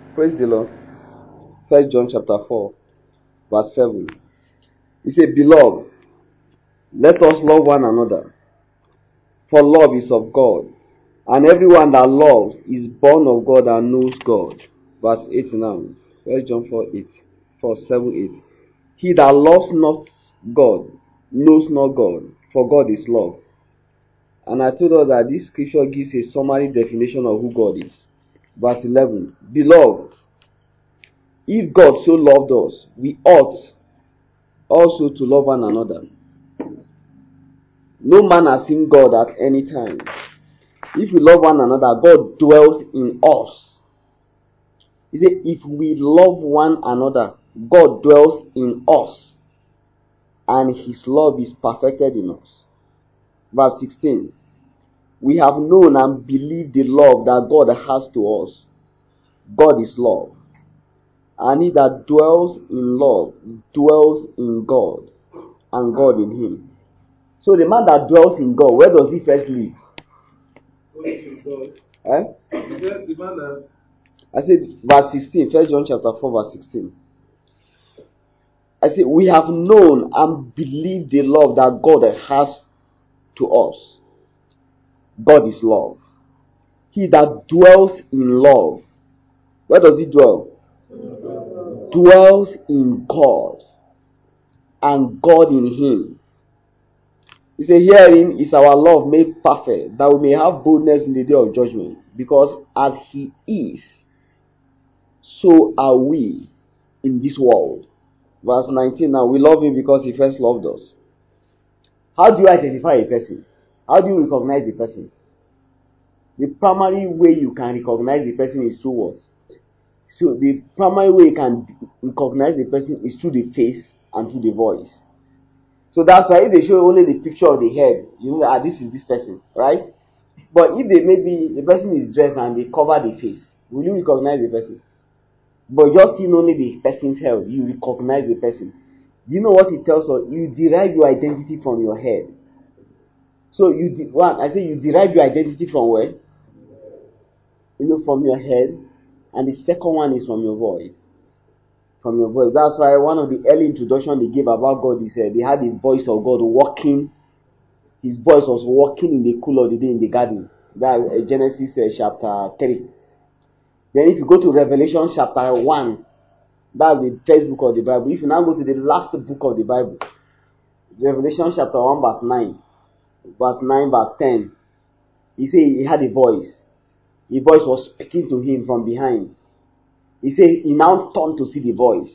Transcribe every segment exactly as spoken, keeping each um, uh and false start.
Praise the Lord. First John chapter four, verse seven. He said, Beloved, let us love one another, for love is of God, and everyone that loves is born of God and knows God. Verse eight now. First John four, eight. four, seven, eight. He that loves not God knows not God, for God is love. And I told us that this scripture gives a summary definition of who God is. Verse eleven. Beloved, if God so loved us, we ought also to love one another. No man has seen God at any time. If we love one another, God dwells in us. He said, if we love one another, God dwells in us, and his love is perfected in us. Verse sixteen. We have known and believed the love that God has to us. God is love. And he that dwells in love dwells in God, and God in him. So the man that dwells in God, where does he first live? Eh? I said verse sixteen, First John chapter four, verse sixteen. I said, we have known and believed the love that God has to us. God is love. He that dwells in love, where does he dwell? Dwells in God, and God in him. He said, herein is our love made perfect, that we may have boldness in the day of judgment. Because as he is, so are we in this world. Verse nineteen now, we love him because he first loved us. How do you identify a person? How do you recognize the person? The primary way you can recognize the person is through what? So the primary way you can recognize the person is through the face and through the voice. So that's why if they show only the picture of the head, you know, ah, this is this person, right? But if they maybe the person is dressed and they cover the face, will you recognize the person? But just seeing only the person's head, you recognize the person. Do you know what it tells us? You derive your identity from your head. So you de- one, I say you derive your identity from where? You know, from your head, and the second one is from your voice. From your voice. That's why one of the early introductions they gave about God is uh, they had the voice of God walking. His voice was walking in the cool of the day in the garden. That uh, Genesis uh, chapter three. Then if you go to Revelation chapter one, that's the first book of the Bible. If you now go to the last book of the Bible, Revelation chapter one, verse nine, verse nine, verse ten, he said he had a voice. The voice was speaking to him from behind. He said he now turned to see the voice.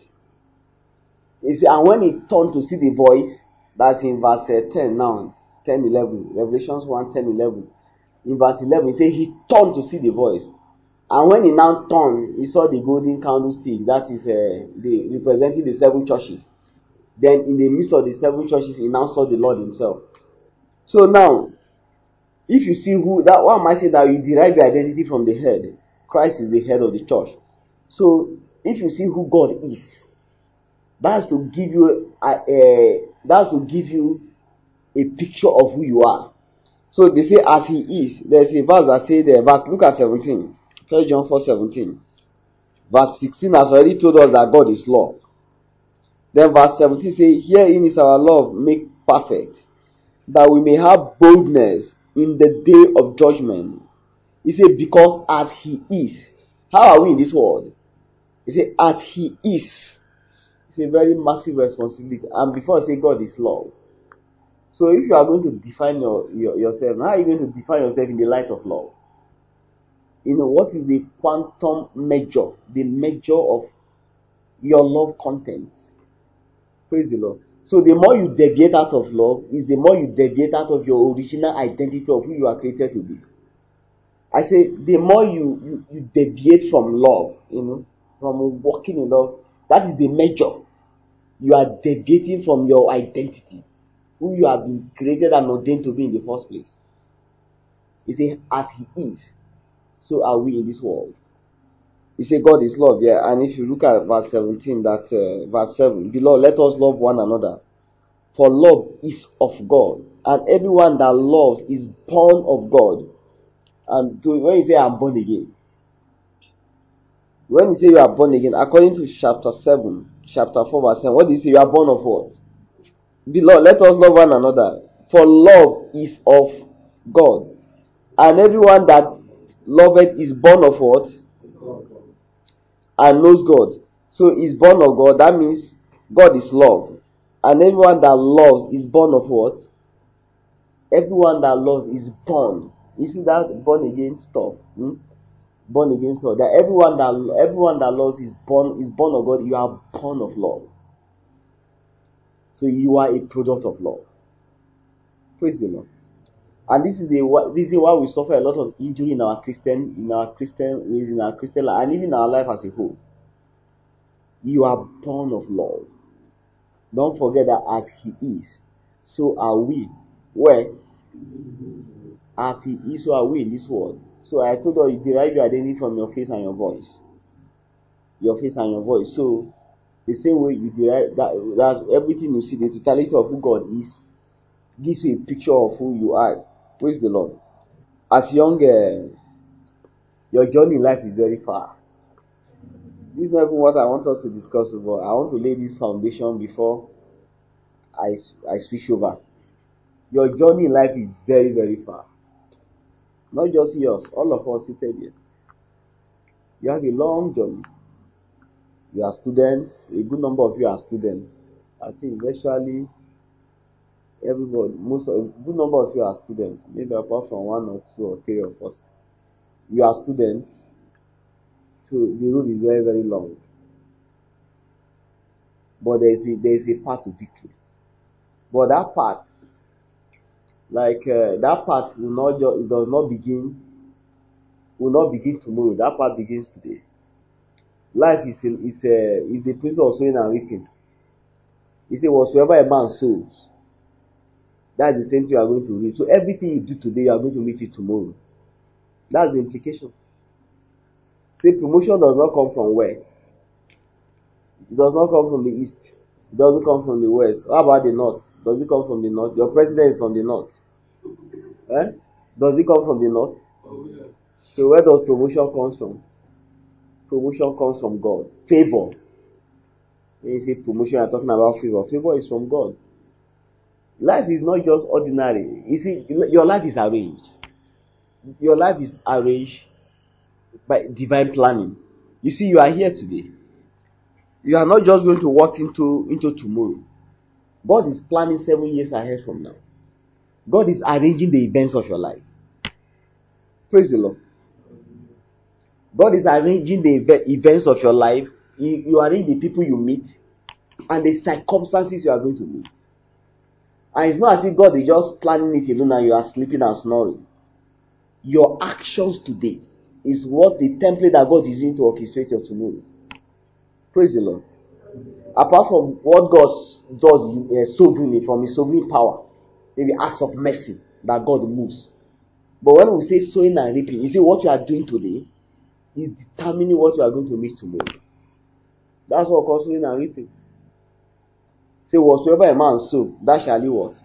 He said, and when he turned to see the voice, that's in verse uh, ten now, ten, eleven, Revelations one, ten, eleven. In verse eleven, he said he turned to see the voice. And when he now turned, he saw the golden candlestick, that is uh, the, representing the seven churches. Then in the midst of the seven churches, he now saw the Lord himself. So now, if you see who, that why am I saying that you derive your identity from the head? Christ is the head of the church. So if you see who God is, that's to give you a, a that's to give you a picture of who you are. So they say as he is. There's a verse that say there, verse look at seventeen. First John four seventeen. Verse sixteen has already told us that God is love. Then verse seventeen says, herein is our love made perfect, that we may have boldness in the day of judgment. He said, because as he is. How are we in this world? He said, as he is. It's a very massive responsibility. And before I say God is love. So if you are going to define your, your, yourself, how are you going to define yourself in the light of love? You know, what is the quantum measure, the measure of your love content? Praise the Lord. So the more you deviate out of love, is the more you deviate out of your original identity of who you are created to be. I say, the more you, you, you deviate from love, you know, from walking in love, that is the measure. You are deviating from your identity, who you have been created and ordained to be in the first place. He said, as he is, so are we in this world. He said, God is love, yeah. And if you look at verse seventeen, that uh, verse seven, beloved, let us love one another, for love is of God, and everyone that loves is born of God. And to, when you say I'm born again, When you say you are born again, according to chapter seven, chapter four, verse seven, what do you say? You are born of what? Beloved, let us love one another. For love is of God. And everyone that loveth is born of what? And knows God. So is born of God. That means God is love. And everyone that loves is born of what? Everyone that loves is born. You see that born again stuff. Hmm? Born again stuff. That everyone that everyone that loves is born is born of God. You are born of love. So you are a product of love. Praise the Lord. And this is the reason why we suffer a lot of injury in our Christian, in our Christian ways, in our Christian life, and even in our life as a whole. You are born of love. Don't forget that as He is, so are we. Where? As He is, so are we in this world. So I told you, you derive your identity from your face and your voice. Your face and your voice. So the same way you derive that, that's everything you see, the totality of who God is, gives you a picture of who you are. Praise the Lord. As young, uh, your journey in life is very far. This is not even what I want us to discuss about. I want to lay this foundation before I, I switch over. Your journey in life is very, very far. Not just yours, all of us seated here. You have a long journey. You are students. A good number of you are students. I think virtually everybody, most of, a good number of you are students. Maybe apart from one or two or three of us. You are students. So the road is very, very long. But there is a, there is a path to victory. But that path, like uh, that path will not just, it does not begin, will not begin tomorrow. That path begins today. Life is a, is a, is the principle of sowing and reaping. He said, whatsoever a man sows, that's the same thing you are going to reap. So everything you do today, you are going to meet it tomorrow. That's the implication. Say promotion does not come from where? It does not come from the east. It doesn't come from the west. How about the north? Does it come from the north? Your president is from the north. Eh? Does it come from the north? So where does promotion come from? Promotion comes from God. Favor. When you say promotion, you're talking about favor. Favor is from God. Life is not just ordinary. You see, your life is arranged. Your life is arranged by divine planning. You see, you are here today. You are not just going to walk into, into tomorrow. God is planning seven years ahead from now. God is arranging the events of your life. Praise the Lord. God is arranging the ev- events of your life. You, you arrange the people you meet and the circumstances you are going to meet. And it's not as if God is just planning it alone and you are sleeping and snoring. Your actions today is what the template that God is using to orchestrate your tomorrow. Praise the Lord. Apart from what God does uh, sovereignly from His sovereign power, maybe acts of mercy that God moves. But when we say sowing and reaping, you see what you are doing today is determining what you are going to meet tomorrow. That's what we call sowing and reaping. Say whatsoever a man sow, that shall he what?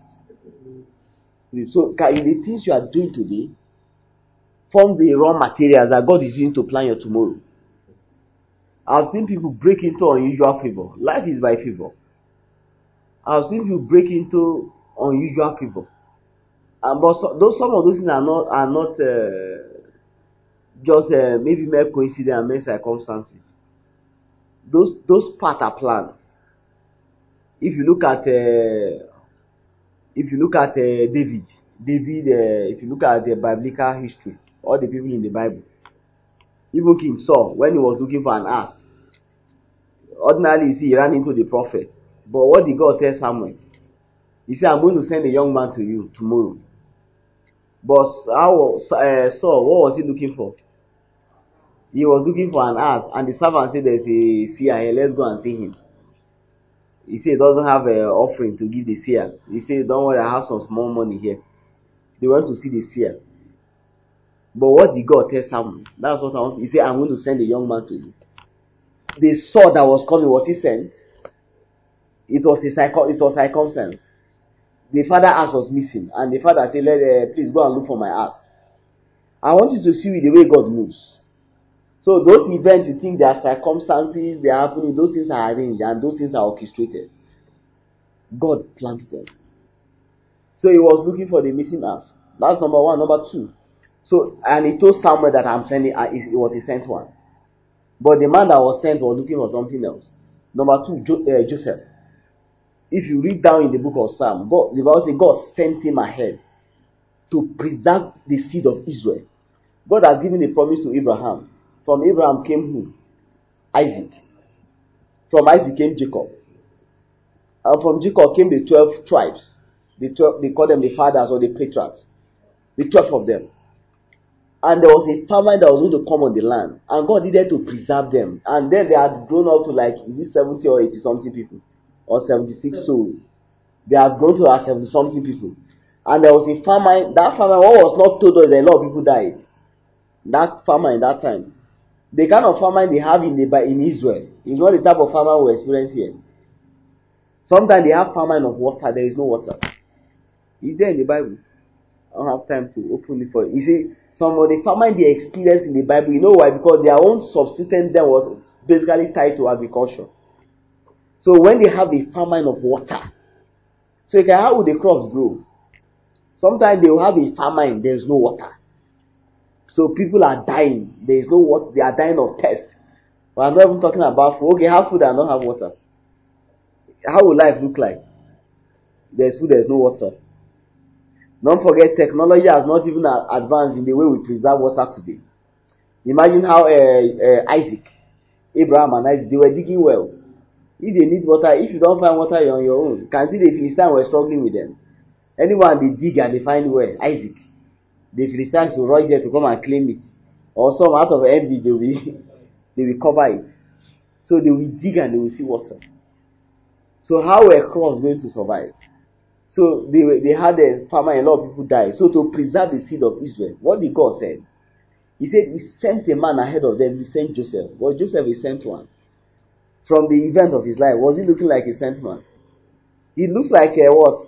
So the things you are doing today form the raw materials that God is using to plan your tomorrow. I've seen people break into unusual favor. Life is by favor. I've seen people break into unusual favor. And but so, those some of those things are not are not uh, just uh, maybe mere coincidence and mere circumstances. Those those parts are planned. If you look at uh, if you look at uh, David, David, uh, if you look at the biblical history, all the people in the Bible, even King Saul, when he was looking for an ass, ordinarily you see he ran into the prophet. But what did God tell Samuel? He said, I'm going to send a young man to you tomorrow. But how, uh, Saul, what was he looking for? He was looking for an ass, and the servant said, there's a seer here, let's go and see him. He said he doesn't have an offering to give the seer. He said, don't worry, I have some small money here. They went to see the seer. But what did God tell Samuel? That's what I want. He said, I'm going to send a young man to you. They saw that was coming. Was he sent? It was a circum- it was circumstance. The father ass was missing, and the father said, Let uh, please go and look for my ass. I want you to see the way God moves. So those events, you think they are circumstances, they are happening, those things are arranged and those things are orchestrated. God plans them. So he was looking for the missing ass. That's number one. Number two. So, and he told Samuel that I'm sending, uh, it was a sent one. But the man that was sent was looking for something else. Number two, jo- uh, Joseph. If you read down in the book of Psalm, God, the Bible says God sent him ahead to preserve the seed of Israel. God has given a promise to Abraham. From Abraham came who? Isaac. From Isaac came Jacob. And from Jacob came the twelve tribes. The twelve, they call them the fathers or the patriarchs. The twelve of them. And there was a famine that was going to come on the land. And God needed to preserve them. And then they had grown up to like, is it seventy or eighty something people? Or seventy-six so. They had grown to like seventy something people. And there was a famine. That famine, what was not told us, that a lot of people died. That famine, that time. The kind of famine they have in the in Israel is not the type of famine we experience here. Sometimes they have famine of water, there is no water. Is there in the Bible? I don't have time to open it for you. You see, some of the famine they experienced in the Bible, you know why? Because their own subsistence then was basically tied to agriculture. So when they have a famine of water, so okay, how will the crops grow? Sometimes they will have a famine, there is no water. So people are dying. There is no water. They are dying of thirst. But I'm not even talking about food. Okay, have food and not have water. How will life look like? There's food, there's no water. Don't forget, technology has not even advanced in the way we preserve water today. Imagine how uh, uh, Isaac, Abraham and Isaac, they were digging well. If they need water, if you don't find water, you're on your own. You can see the Philistines were struggling with them. Anyone they dig and they find well, Isaac. The Philistines will rush there to come and claim it. Or some out of envy, they will, they will cover it. So they will dig and they will see water. So how were crops going to survive? So they they had a farmer, a lot of people died. So to preserve the seed of Israel, what did God say? He said he sent a man ahead of them. He sent Joseph. Was Joseph a sent one? From the event of his life, was he looking like a sent man? He looks like a what?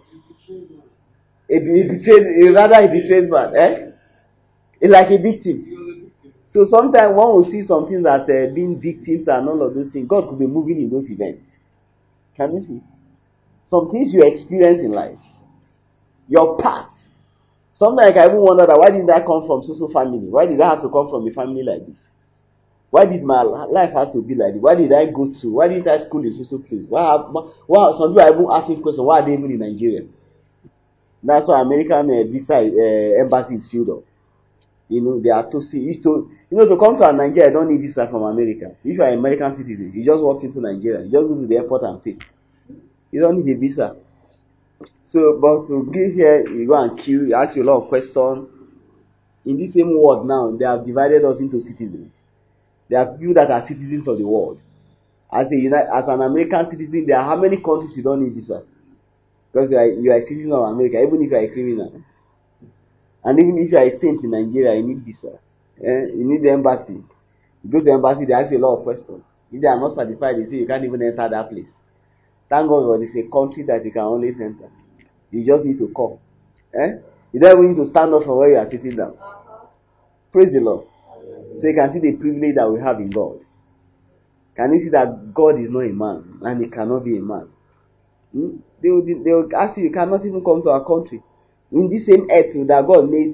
A, a betrayed, a, rather a betrayed man. Eh? Like a victim. So sometimes one will see some things as uh, being victims and all of those things. God could be moving in those events. Can you see? Some things you experience in life. Your path. Sometimes I even wonder that why didn't I come from so-so family? Why did I have to come from a family like this? Why did my life have to be like this? Why did I go to? Why didn't I school in so-so place? Why have, why, some people are even asking questions, why are they even in Nigeria? That's why American uh, visa uh, embassy is filled up. You know, they are to see, to, you know, to come to Nigeria, I don't need visa from America. If you are an American citizen, you just walk into Nigeria, you just go to the airport and pay. You don't need a visa. So, but to get here, you go and queue, you ask you a lot of questions. In this same world now, they have divided us into citizens. There are people that are citizens of the world. As a as an American citizen, there are how many countries you don't need visa? Because you are, you are a citizen of America, even if you are a criminal. And even if you are a saint in Nigeria, you need visa. Eh? You need the embassy. You go to the embassy, they ask you a lot of questions. If they are not satisfied, they say you can't even enter that place. Thank God for it's a country that you can always enter. You just need to call. Eh? You don't even need to stand up from where you are sitting down. Praise the Lord. So you can see the privilege that we have in God. Can you see that God is not a man and he cannot be a man? Hmm? They, will, they will ask you, you cannot even come to our country. In this same earth that God made,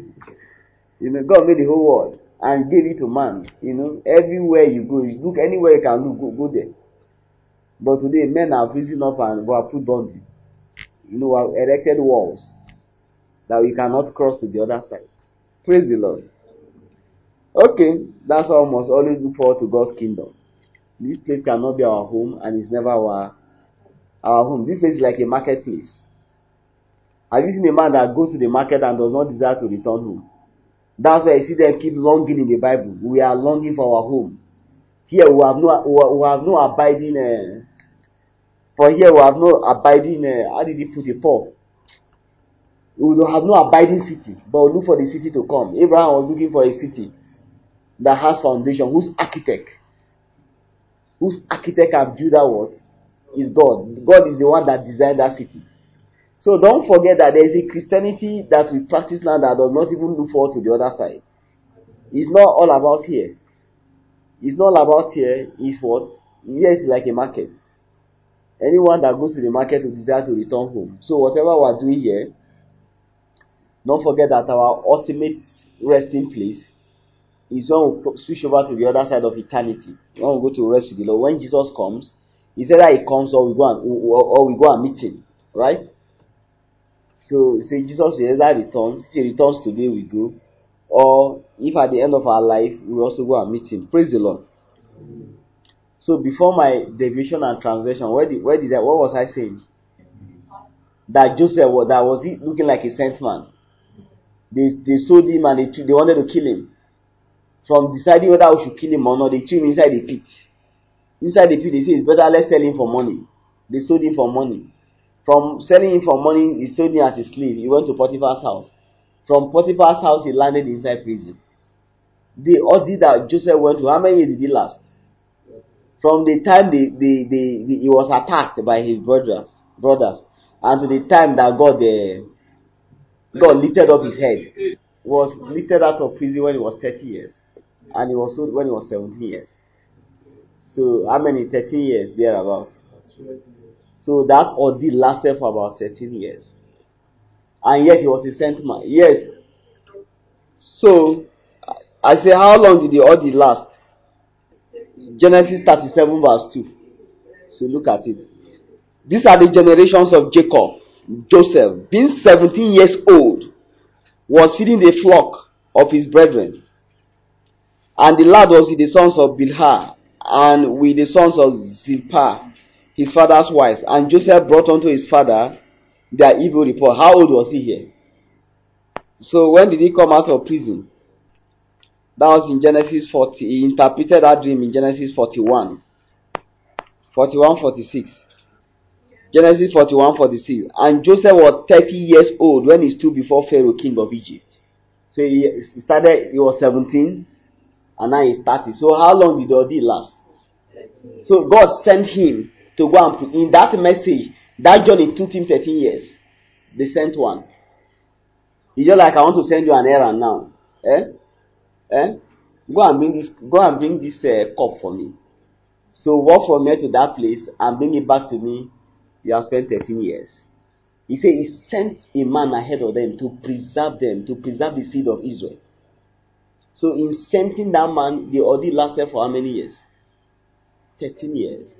you know, God made the whole world and gave it to man. You know, everywhere you go, you look anywhere you can look, go, go there. But today, men have risen up and have put boundaries. You know, have erected walls that we cannot cross to the other side. Praise the Lord. Okay, that's why we must always look forward to God's kingdom. This place cannot be our home and it's never our, our home. This place is like a marketplace. Have you seen a man that goes to the market and does not desire to return home? That's why you see them keep longing in the Bible. We are longing for our home. Here we have no, we have no abiding, uh, for here we have no abiding, uh, how did he put it, Paul? We will have no abiding city, but we'll look for the city to come. Abraham was looking for a city that has foundation, whose architect, whose architect and builder what? Is God. God is the one that designed that city. So don't forget that there is a Christianity that we practice now that does not even look forward to the other side. It's not all about here. It's not about here. It's what? Here is like a market. Anyone that goes to the market will desire to return home. So whatever we are doing here, don't forget that our ultimate resting place is when we switch over to the other side of eternity. When we go to rest with the Lord. When Jesus comes, it's either he comes or we go and or we go and meet him. Right? So say Jesus will either returns. If he returns today, we go. Or if at the end of our life we also go and meet him. Praise the Lord. So before my deviation and translation, where did where did I what was I saying? That Joseph was that was he looking like a sent man. They they sold him and they they wanted to kill him. From deciding whether we should kill him or not, they threw him inside the pit. Inside the pit, they say it's better let's sell him for money. They sold him for money. From selling him for money, he sold him as a slave. He went to Potiphar's house. From Potiphar's house, he landed inside prison. The ordeal that Joseph went to, how many years did he last? From the time they, they, they, they, he was attacked by his brothers, brothers, and to the time that God, uh, God lifted up his head, he was lifted out of prison when he was thirty years, and he was sold when he was seventeen years. So how many? thirteen years thereabout. So that ordeal lasted for about thirteen years, and yet he was a sent man. Yes. So I say, how long did the ordeal last? Genesis thirty-seven verse two. So look at it. These are the generations of Jacob. Joseph, being seventeen years old, was feeding the flock of his brethren. And the lad was with the sons of Bilhah, and with the sons of Zilpah, his father's wives. And Joseph brought unto his father their evil report. How old was he here? So when did he come out of prison? That was in Genesis forty. He interpreted that dream in Genesis forty-one. forty-one, forty-six. Genesis forty-one, forty-six. And Joseph was thirty years old when he stood before Pharaoh, king of Egypt. So he started, he was seventeen, and now he's thirty. So how long did the ordeal last? So God sent him to go and put in that message. That journey took him thirteen years. The sent one. He's just like, I want to send you an errand now. Eh? Eh? Go and bring this. Go and bring this uh, cup for me. So walk from here to that place and bring it back to me. You have spent thirteen years. He said he sent a man ahead of them to preserve them, to preserve the seed of Israel. So in sending that man, the ordeal lasted for how many years? thirteen years.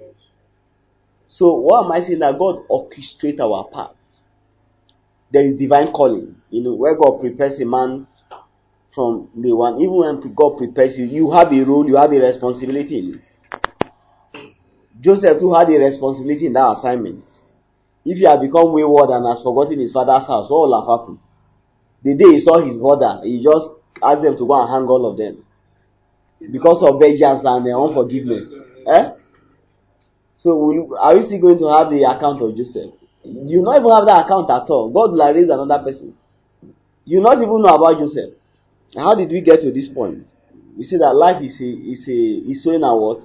So what am I saying? That God orchestrates our paths. There is divine calling. You know, where God prepares a man from the one. Even when God prepares you, you have a role, you have a responsibility in it. Joseph too had a responsibility in that assignment. If he had become wayward and has forgotten his father's house, what will have happened? The day he saw his brother, he just asked them to go and hang all of them. Because of vengeance and uh, unforgiveness. Eh? So will, are we still going to have the account of Joseph? You not even have that account at all. God will raise another person. You not even know about Joseph. How did we get to this point? We say that life is a is a is sowing and what?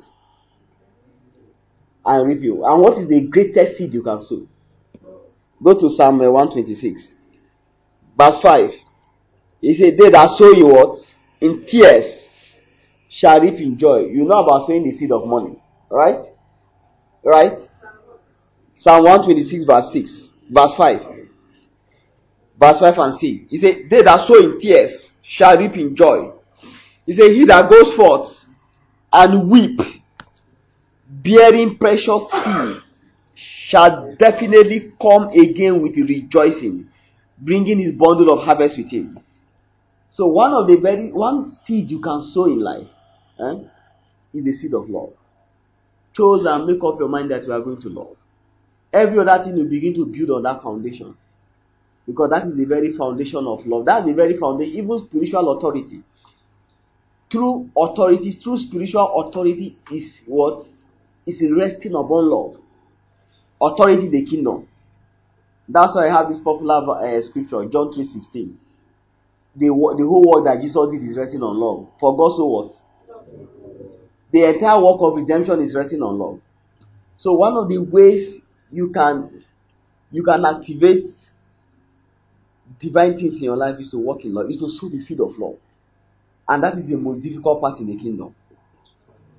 And reap you. And what is the greatest seed you can sow? Go to Psalm one twenty-six. Verse five. He said, they that sow you what? In tears shall reap in joy. You know about sowing the seed of money. Right? Right? Psalm one twenty-six verse six. Verse five. Verse five and six. He said, they that sow in tears shall reap in joy. He said, he that goes forth and weep, bearing precious seed, shall definitely come again with rejoicing, bringing his bundle of harvest with him. So one of the very, one seed you can sow in life eh, is the seed of love. Chose and make up your mind that you are going to love. Every other thing you begin to build on that foundation. Because that is the very foundation of love. That's the very foundation, even spiritual authority. True authority, true spiritual authority is what? Is resting upon love. Authority, the kingdom. That's why I have this popular uh, scripture, John three sixteen. The, the whole work that Jesus did is resting on love. For God so what? The entire work of redemption is resting on love. So one of the ways you can you can activate divine things in your life is to walk in love, is to sow the seed of love. And that is the most difficult part in the kingdom.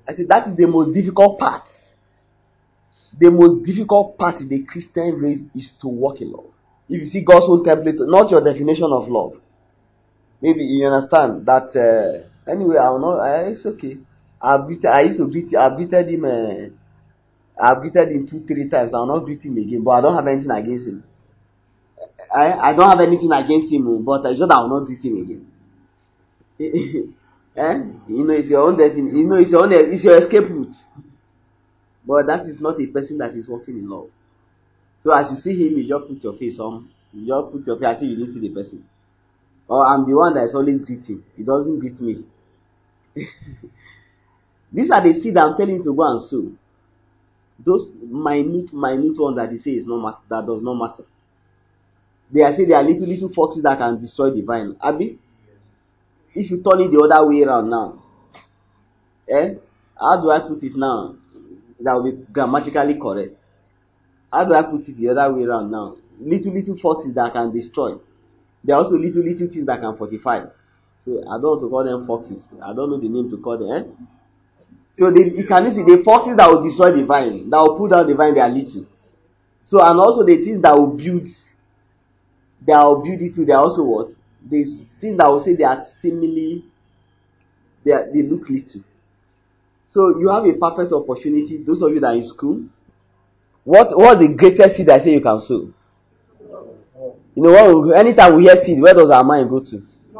I said that is the most difficult part. The most difficult part in the Christian race is to walk in love. If you see God's own template, not your definition of love. Maybe you understand that. Uh, anyway, I will not. Uh, it's okay. I've greeted, I used to greet. I've greeted him. Uh, I've greeted him two, three times. I will not greet him again. But I don't have anything against him. I I don't have anything against him. But I just I will not greet him again. eh? You know, it's your own definition. You know, it's your own. It's your escape route. But that is not a person that is walking in love. So as you see him, you just put your face on. You just put your face as if you didn't see the person. Or I'm the one that is always greeting. He doesn't greet me. These are the seeds I'm telling you to go and sow. Those minute, minute ones that he say is not matter, that does not matter. They are saying they are little, little foxes that can destroy the vine. Abi, if you turn it the other way around now, eh? How do I put it now? That will be grammatically correct. How do I put it the other way around now? Little, little foxes that can destroy. There are also little, little things that can fortify. So I don't want to call them foxes. I don't know the name to call them. Eh? So they, you can see the foxes that will destroy the vine, that will pull down the vine, they are little. So and also the things that will build, that will build it too. They are also what? The things that will say they are seemingly, they are, they look little. So you have a perfect opportunity. Those of you that are in school, what what the greatest seed I say you can sow? You know what? Anytime we hear seed, where does our mind go to?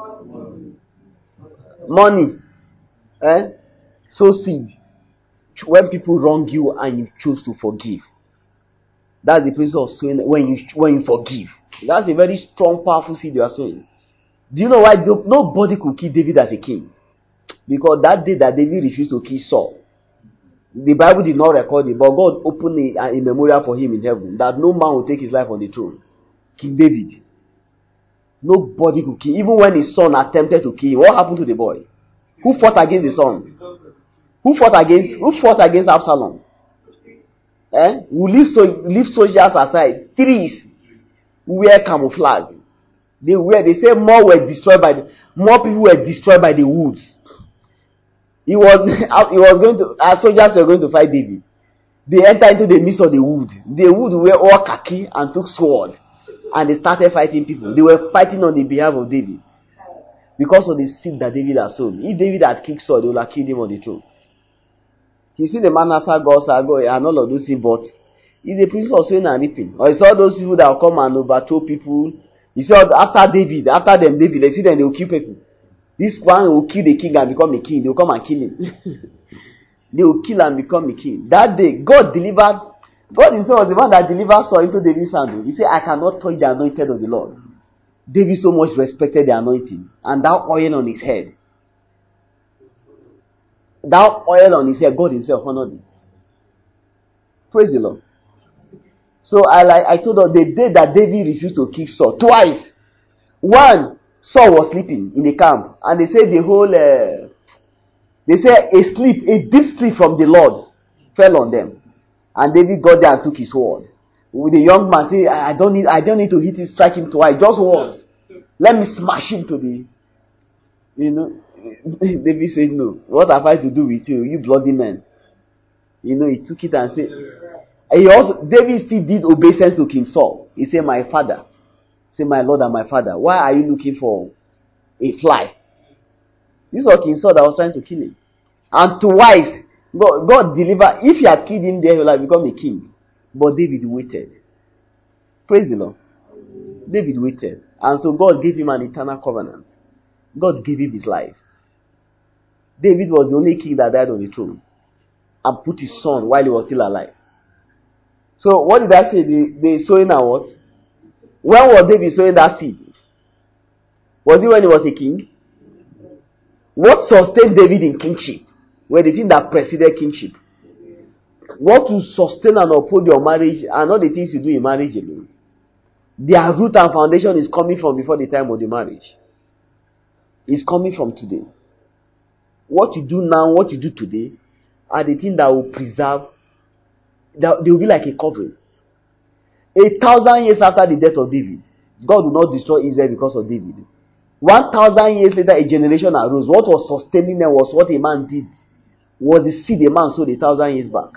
Money. Eh? Sow seed. When people wrong you and you choose to forgive. That's the principle of sowing when you when you forgive. That's a very strong, powerful seed you are sowing. Do you know why nobody could kill David as a king? Because that day that David refused to kill Saul, the Bible did not record it, but God opened a, a memorial for him in heaven that no man will take his life on the throne. King David. Nobody could kill. Even when his son attempted to kill him, what happened to the boy? Who fought against the son? Who fought against Who fought against Absalom? Eh? We leave, so, leave soldiers aside. Trees wear camouflage. They wear. They say more were destroyed by the, more people were destroyed by the woods. He was he was going to. Our soldiers were going to fight David. They entered into the midst of the wood. The wood were all khaki and took sword, and they started fighting people. They were fighting on the behalf of David because of the seed that David had sown. If David had kicked Saul, they would have killed him on the throne. You see the man after God, God and all of those things, but it's the principle of sowing and reaping. Or it's all those people that will come and overthrow people. You see, after David, after them, David, they see them, they will kill people. This one will kill the king and become a king. They will come and kill him. They will kill and become a king. That day, God delivered, God himself was the one that delivered Saul into David's hand. He said, I cannot touch the anointed of the Lord. David so much respected the anointing. And that oil on his head. That oil on his head, God himself honored it. Praise the Lord. So I like I told her the day that David refused to kill Saul twice. One, Saul was sleeping in the camp, and they said the whole uh, they said a sleep, a deep sleep from the Lord fell on them, and David got there and took his sword. With the young man say, I, I don't need I don't need to hit him, strike him twice, just once. Let me smash him to the, you know. David said, no. What have I to do with you, you bloody man? You know, he took it and said. He also, David still did obeisance to King Saul. He said, my father. He said, my Lord and my father. Why are you looking for a fly? This was King Saul that was trying to kill him. And twice, God, God delivered. If he had killed him there, he would have become a king. But David waited. Praise the Lord. David waited. And so God gave him an eternal covenant. God gave him his life. David was the only king that died on the throne. And put his son while he was still alive. So what did I say? The, the sowing and what? When was David sowing that seed? Was it when he was a king? What sustained David in kingship were the things that preceded kingship. What will sustain and uphold your marriage are not the things you do in marriage alone. Their root and foundation is coming from before the time of the marriage. It's coming from today. What you do now, what you do today, are the things that will preserve. They will be like a covering. A thousand years after the death of David, God will not destroy Israel because of David. One thousand years later, a generation arose. What was sustaining them was what a man did was the seed a man sowed a thousand years back.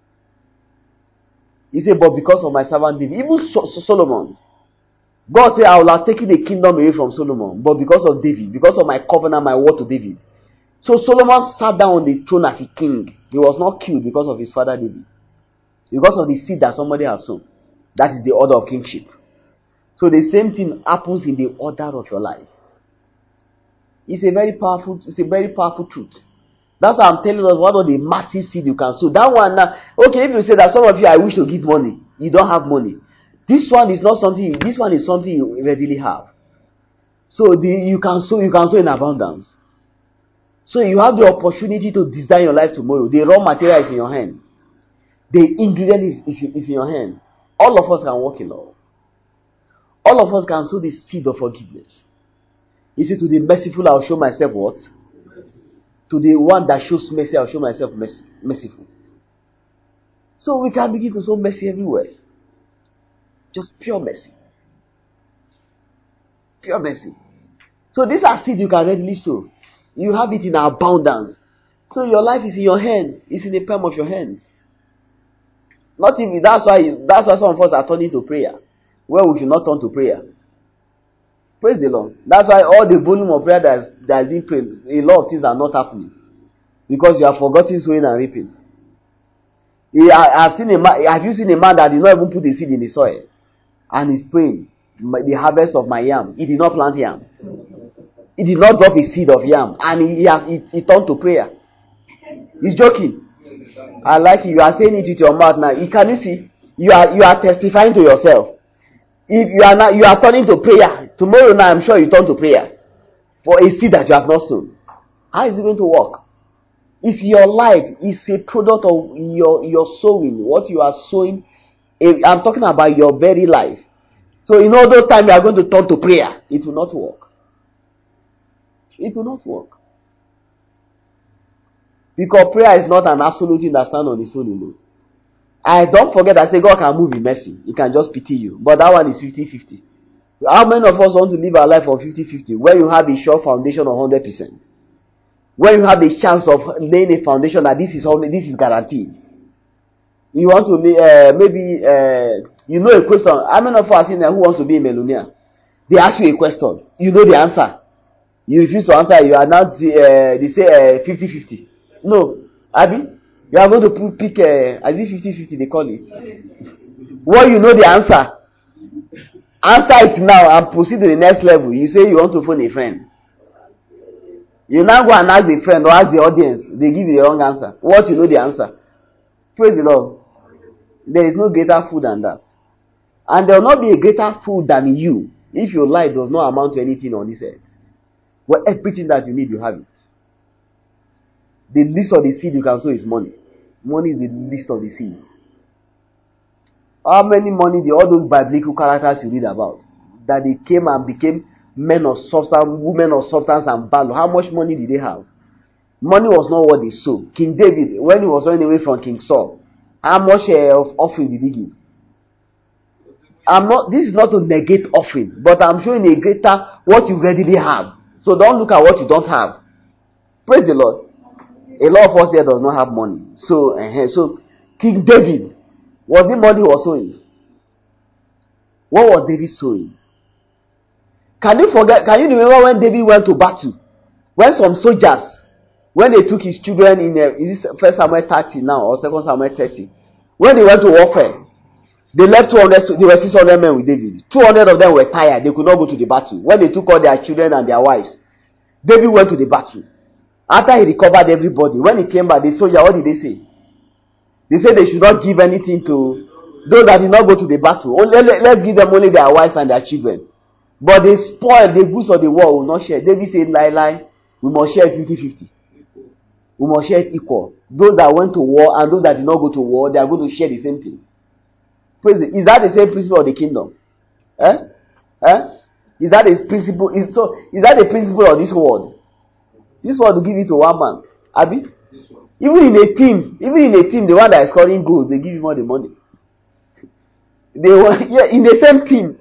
He said, but because of my servant David, even so- so Solomon, God said, I will have taken the kingdom away from Solomon, but because of David, because of my covenant, my word to David. So Solomon sat down on the throne as a king. He was not killed because of his father David, because of the seed that somebody has sown. That is the order of kingship. So the same thing happens in the order of your life. It's a very powerful, it's a very powerful truth. That's why I'm telling us one of the massive seed you can sow. That one now, okay, if you say that some of you, I wish to give money, you don't have money. This one is not something, this one is something you readily have. So the, you can sow, you can sow in abundance. So you have the opportunity to design your life tomorrow. The raw material is in your hand. The ingredient is, is, is in your hand. All of us can walk in love. All of us can sow the seed of forgiveness. You see, to the merciful, I'll show myself what? To the one that shows mercy, I'll show myself mercy, merciful. So we can begin to sow mercy everywhere. Just pure mercy. Pure mercy. So these are seeds you can readily sow. You have it in abundance. So your life is in your hands. It's in the palm of your hands. Not even, that's why that's why some of us are turning to prayer, where we should not turn to prayer. Praise the Lord. That's why all the volume of prayer that is, that is being prayed, a lot of things are not happening. Because you have forgotten sowing and reaping. I have seen a man, have you seen a man that did not even put the seed in the soil? And he's praying, the harvest of my yam. He did not plant yam. He did not drop a seed of yam. And he, he, has, he, he turned to prayer. He's joking. I like it. You are saying it with your mouth now. Can you see? You are you are testifying to yourself. If you are not, you are turning to prayer. Tomorrow now, I'm sure you turn to prayer for a seed that you have not sown. How is it going to work? If your life is a product of your your sowing, what you are sowing, I'm talking about your very life. So in all those times you are going to turn to prayer, it will not work. It will not work. Because prayer is not an absolute thing that stands on its own alone. I don't forget I say God can move in mercy. He can just pity you. But that one is fifty-fifty. How many of us want to live our life on fifty-fifty? When you have a sure foundation of one hundred percent. When you have the chance of laying a foundation that this is only, this is guaranteed. You want to lay, uh, maybe, uh, you know a question. How many of us in there who wants to be a millionaire? They ask you a question. You know the answer. You refuse to answer. You are now, uh, they say uh, fifty-fifty. No. Abi? You are going to put, pick, uh, as if fifty-fifty they call it. Well, you know the answer. Answer it now and proceed to the next level. You say you want to phone a friend. You now go and ask the friend or ask the audience. They give you the wrong answer. What you know the answer. Praise the Lord. There is no greater fool than that. And there will not be a greater fool than you if your life does not amount to anything on this earth. Well, everything that you need, you have it. The least of the seed you can sow is money. Money is the least of the seed. How many money do all those biblical characters you read about, that they came and became men of substance, women of substance and value, how much money did they have? Money was not what they sowed. King David, when he was running away from King Saul, how much uh, of offering did he give? I'm not. This is not to negate offering, but I'm showing a greater what you readily have. So don't look at what you don't have. Praise the Lord. A lot of us here does not have money. So, uh, so King David, was it money he was sowing? What was David sowing? Can you forget? Can you remember when David went to battle? When some soldiers, when they took his children in, uh, is this First Samuel thirty now or Second Samuel thirty? When they went to warfare, they left two hundred. There were six hundred men with David. Two hundred of them were tired. They could not go to the battle. When they took all their children and their wives, David went to the battle. After he recovered everybody, when he came back, the soldier, what did they say? They said they should not give anything to those that did not go to the battle. Only, let's give them only their wives and their children. But they spoiled the goods of the war, will not share. David said, lie, lie, we must share fifty-fifty. We must share it equal. Those that went to war and those that did not go to war, they are going to share the same thing. Praise it. Is that the same principle of the kingdom? Eh? Eh? Is that the principle? Is, so, is that the principle of this world? This world will give it to one man. Abi? Even in a team, even in a team, the one that is scoring goals, they give him all the money. They want, yeah, in the same team.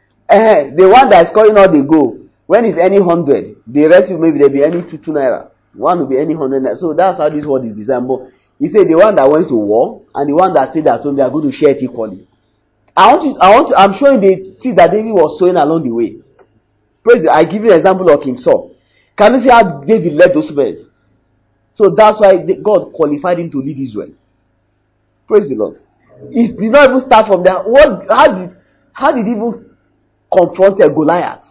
uh, the one that is scoring all the goal, when it's any hundred, the rest will maybe there be any two two naira. One will be any hundred naira. So that's how this world is designed. But he said the one that went to war and the one that stayed at home, they are going to share it equally. I want to, I want to, I'm showing the seed that David was sowing along the way. Praise the, I give you an example of King Saul. Can you see how David led those men? So that's why God qualified him to lead Israel. Praise the Lord. It did not even start from there. What? How did? How did he even confront a Goliath?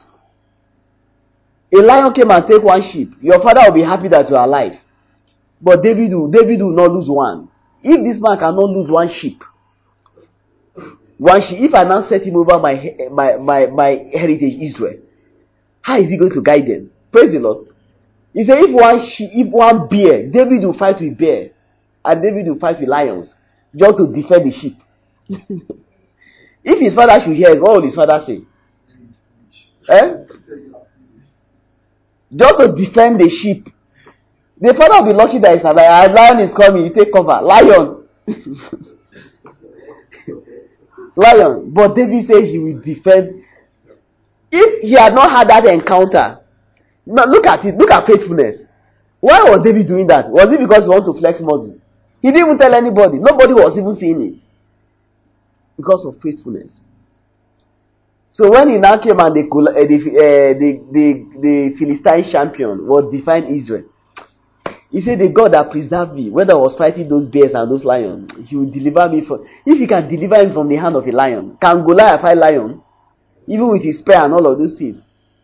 A lion came and take one sheep. Your father will be happy that you are alive. But David will, David will not lose one. If this man cannot lose one sheep, one sheep, if I now set him over my my my, my heritage Israel, how is he going to guide them? Praise the Lord. He said, if one sheep, if one bear, David will fight with bear, and David will fight with lions, just to defend the sheep. If his father should hear it, what will his father say? Eh? Just to defend the sheep. The father will be lucky that it's not like, a lion is coming, you take cover. Lion. Lion. But David said he will defend. If he had not had that encounter, now look at it, look at faithfulness. Why was David doing that? Was it because he wanted to flex muscle? He didn't even tell anybody. Nobody was even seeing it. Because of faithfulness. So when he now came and the, uh, the, uh, the, the, the Philistine champion was defying Israel, he said, the God that preserved me, whether I was fighting those bears and those lions, he will deliver me from. If he can deliver him from the hand of a lion, can Goliath fight lion? Even with his spear and all of those things.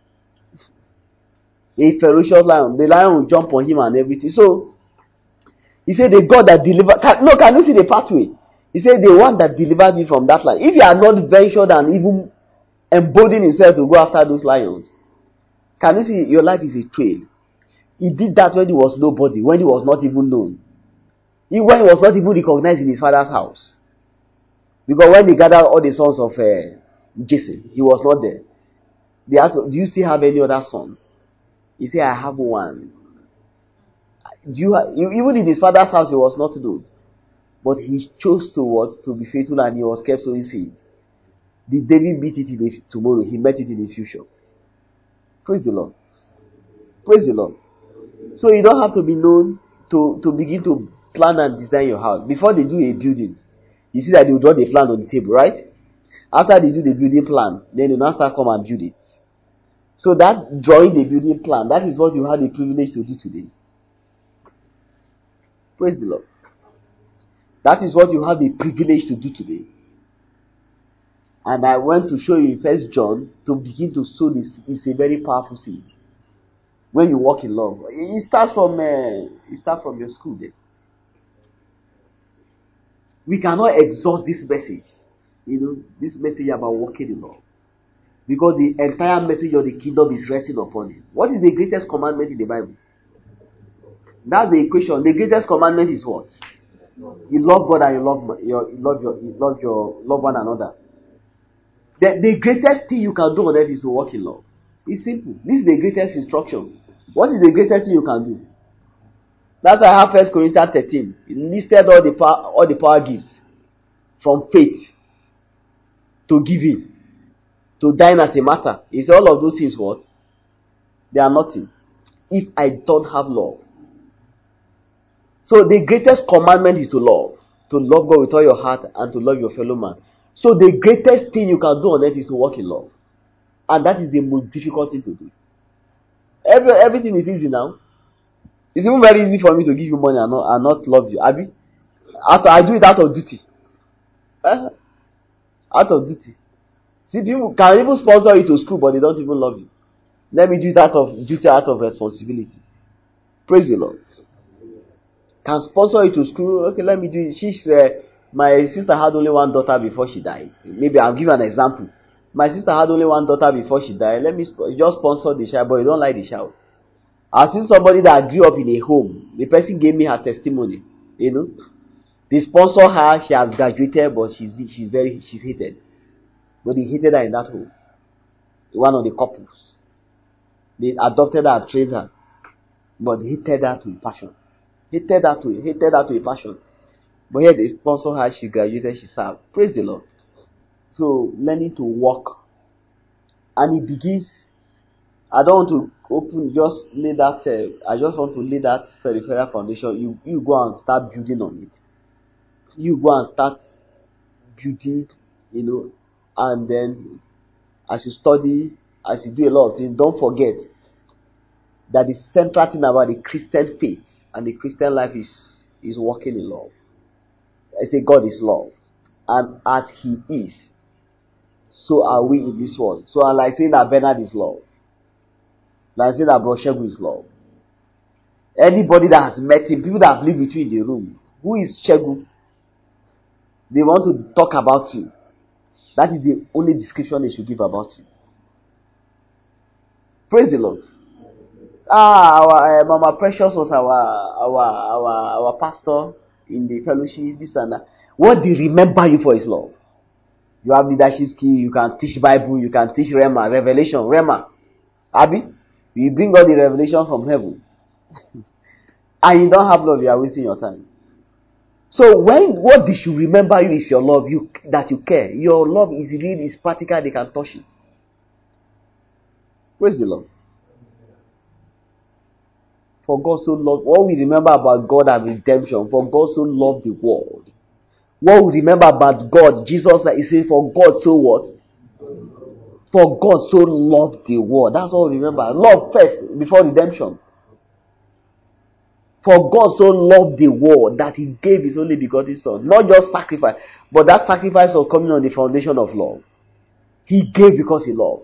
A ferocious lion, the lion will jump on him and everything. So he said, the God that delivered. Can, no, can you see the pathway? He said, the one that delivered me from that lion. If he had not ventured and even emboldened himself to go after those lions, can you see your life is a trail? He did that when he was nobody, when he was not even known. He, when he was not even recognized in his father's house. Because when they gathered all the sons of uh, Jesse, he was not there. They had to, do you still have any other son? He said, I have one. Do you have, even in his father's house, he was not known. But he chose to what? To be faithful, and he was kept sowing seed. Did David beat it in his tomorrow? He met it in his future. Praise the Lord. Praise the Lord. So you don't have to be known to, to begin to plan and design your house. Before they do a building, you see that they will draw the plan on the table, right? After they do the building plan, then you now start come and build it. So that drawing the building plan, that is what you have the privilege to do today. Praise the Lord. That is what you have the privilege to do today. And I want to show you in First John to begin to sow this. It's a very powerful seed. When you walk in love, it starts from uh, it starts from your school day. We cannot exhaust this message, you know, this message about walking in love, because the entire message of the kingdom is resting upon it. What is the greatest commandment in the Bible? That's the equation. The greatest commandment is what? You love God and you love your, you love your, you love your, love one another. The, the greatest thing you can do on earth is to walk in love. It's simple. This is the greatest instruction. What is the greatest thing you can do? That's why I have First Corinthians thirteen. It listed all the power, all the power gifts, from faith to giving to dying as a matter. Is all of those things what? They are nothing if I don't have love. So the greatest commandment is to love, to love God with all your heart and to love your fellow man. So the greatest thing you can do on earth is to walk in love, and that is the most difficult thing to do. Every, everything is easy now. It's even very easy for me to give you money and not, and not love you. Abi? After I do it out of duty. Uh, out of duty. See, people can even sponsor you to school, but they don't even love you. Let me do it out of duty, out of responsibility. Praise the Lord. Can sponsor you to school. Okay, let me do it. She's, uh, my sister had only one daughter before she died. Maybe I'll give you an example. My sister had only one daughter before she died. Let me sp- just sponsor the child, but you don't like the child. I've seen somebody that grew up in a home. The person gave me her testimony. You know, they sponsor her. She has graduated, but she's she's very she's hated. But they hated her in that home. One of the couples. They adopted her and trained her, but they hated her to a passion. Hated her to hated her to a passion. But here they sponsor her. She graduated. She served. Praise the Lord. So learning to walk, and it begins. I don't want to open, just lay that, uh, I just want to lay that peripheral foundation. You, you go and start building on it. You go and start building, you know, and then as you study, as you do a lot of things, don't forget that the central thing about the Christian faith and the Christian life is, is walking in love. I say God is love. And as He is, so are we in this world. So I like saying that Bernard is love. Like saying that Broshegu is love. Anybody that has met him, people that have lived with you in the room, who is Shegu? They want to talk about you. That is the only description they should give about you. Praise the Lord. Ah, our uh, Mama Precious was our our our our pastor in the fellowship. This and that. What they remember you for is love. You have leadership skill. You can teach Bible. You can teach Rema, Revelation, Rema. Abi, you bring all the revelation from heaven, and you don't have love. You are wasting your time. So when what they should remember you is your love, you that you care. Your love is real, is practical. They can touch it. Praise the Lord. For God so loved, what we remember about God and redemption, for God so loved the world. What we remember about God, Jesus, he says, for God so what? For God so loved the world. That's all we remember. Love first, before redemption. For God so loved the world that He gave His only begotten Son. Not just sacrifice, but that sacrifice was coming on the foundation of love. He gave because He loved.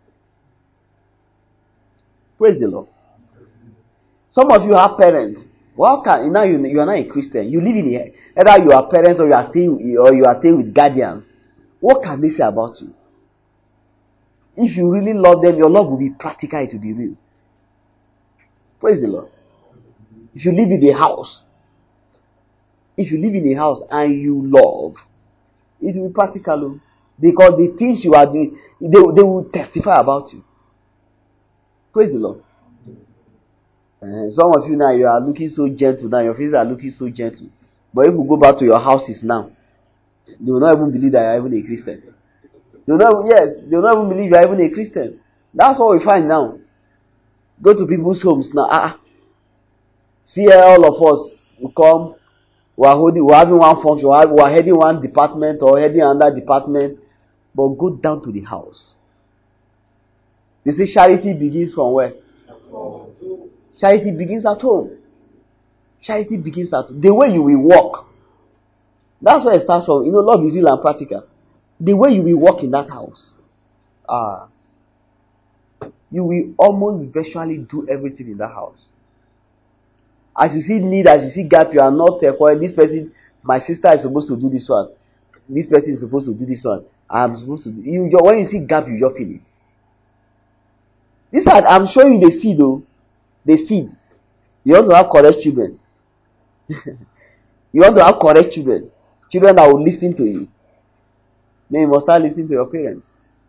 Praise the Lord. Some of you have parents. Well, can now you, you are not a Christian. You live in here. Either you are parents or you are staying or you are staying with guardians. What can they say about you? If you really love them, your love will be practical. It will be real. Praise the Lord. If you live in a house, if you live in a house and you love, it will be practical, because the things you are doing, they, they will testify about you. Praise the Lord. Uh, some of you now, you are looking so gentle now. Your faces are looking so gentle. But if you go back to your houses now, they will not even believe that you are even a Christian. They will not, yes, they will not even believe you are even a Christian. That's what we find now. Go to people's homes now. Ah, see here, all of us will come. We are holding, we are having one function. We are heading one department or heading another department. But go down to the house. They say charity begins from where? Charity begins at home. Charity begins at home. The way you will walk. That's where it starts from. You know, love is real and practical. The way you will walk in that house. Ah. You will almost virtually do everything in that house. As you see need, as you see gap, you are not uh, quiet. This person, my sister is supposed to do this one. This person is supposed to do this one. I am supposed to do. You, when you see gap, you just feel it. This one, I'm showing you the seed, though. The seed. You want to have correct children. You want to have correct children. Children that will listen to you. Then you must start listening to your parents.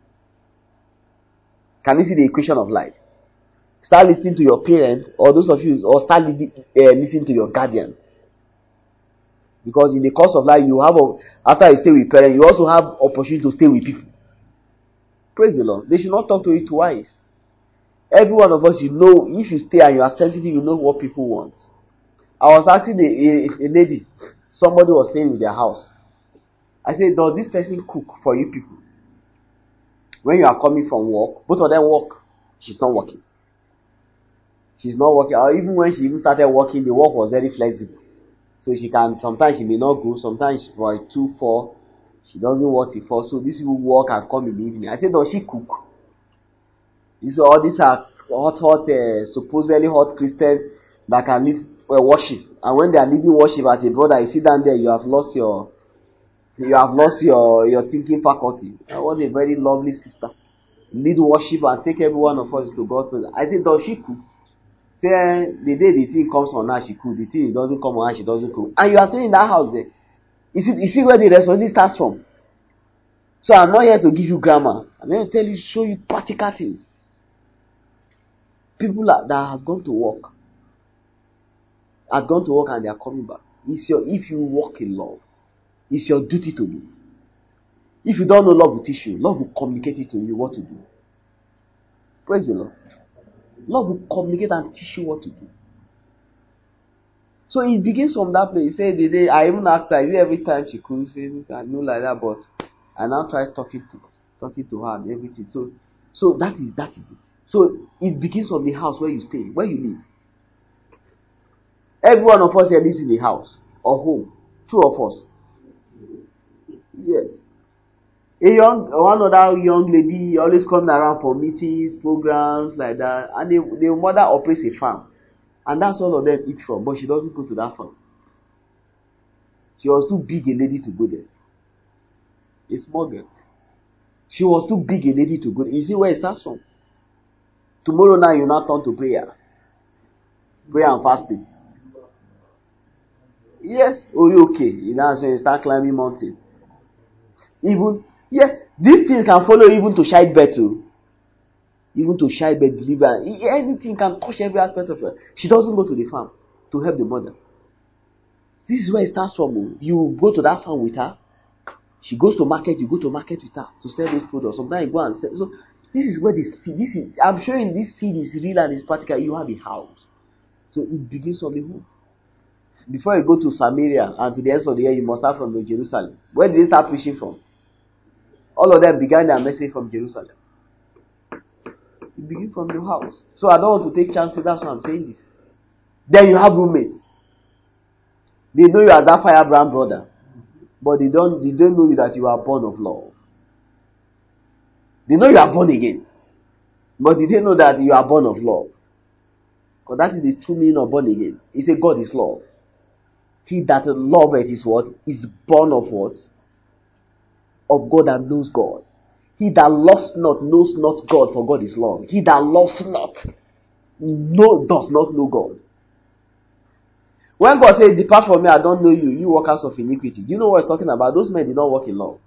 Can you see the equation of life? Start listening to your parents, or those of you, or start li- uh, listening to your guardian. Because in the course of life, you have, a, after you stay with parents, you also have opportunity to stay with people. Praise the Lord. They should not talk to you twice. Every one of us, you know, if you stay and you are sensitive, you know what people want. I was asking a, a, a lady, somebody was staying in their house. I said, does this person cook for you people? When you are coming from work, both of them work. She's not working. She's not working. Or even when she even started working, the work was very flexible. So she can, sometimes she may not go, sometimes for two, four, she doesn't work till four. So these people work and come in the evening. I said, does she cook? You see, all these are hot, hot, uh, supposedly hot Christians that can lead uh, worship. And when they are leading worship as a brother, you sit down there, you have lost your, you have lost your, your thinking faculty. That was a very lovely sister. Lead worship and take every one of us to God's presence. I said, does she cook? Say, eh, the day the thing comes on her, she cook. The thing doesn't come on her, she doesn't cook. And you are staying in that house there. You see, you see where the responsibility starts from. So I'm not here to give you grammar. I'm here to tell you, show you practical things. People that, that have gone to work, have gone to work and they are coming back. It's your, if you walk in love, it's your duty to do. If you don't know, love will teach you. Love will communicate it to you what to do. Praise the Lord. Love will communicate and teach you what to do. So it begins from that place. Say the day I even asked her, is it every time she couldn't say I know like that, but I now try talking to talking to her and everything. So so that is that is it. So it begins from the house where you stay, where you live. Every one of us here lives in a house or home. Two of us. Yes. A young one other young lady always coming around for meetings, programs like that, and the, the mother operates a farm. And that's all of them eat from, but she doesn't go to that farm. She was too big a lady to go there. A small girl. She was too big a lady to go there. You see where it starts from? Tomorrow now you now turn to prayer. Prayer and fasting. Yes, oh, okay. You know, so you start climbing mountain. Even, yeah, these things can follow even to childbirth too. Even to childbirth, deliver. Anything can touch every aspect of her. She doesn't go to the farm to help the mother. This is where it starts from. You go to that farm with her. She goes to market. You go to market with her to sell those products. Sometimes you go and sell. So this is where the seed. This is. I'm showing this seed is real and is practical. You have a house. So it begins from the home. Before you go to Samaria and to the ends of the earth, you must start from Jerusalem. Where did they start preaching from? All of them began their message from Jerusalem. You begin from your house. So I don't want to take chances. That's why I'm saying this. Then you have roommates. They know you are that firebrand brother, but they don't. They don't know you that you are born of love. They know you are born again, but they don't know that you are born of love. Because that is the true meaning of born again. He said God is love. He that loveth is what? Is born of what? Of God and knows God. He that loves not knows not God, for God is love. He that loves not no, does not know God. When God says, depart from me, I don't know you, you workers of iniquity. Do you know what he's talking about? Those men did not walk in love.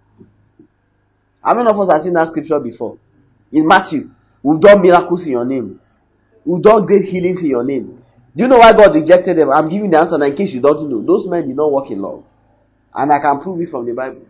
How many of us have seen that scripture before? In Matthew, we've done miracles in your name. We've done great healings in your name. Do you know why God rejected them? I'm giving the answer now in case you don't know. Those men did not walk in love. And I can prove it from the Bible.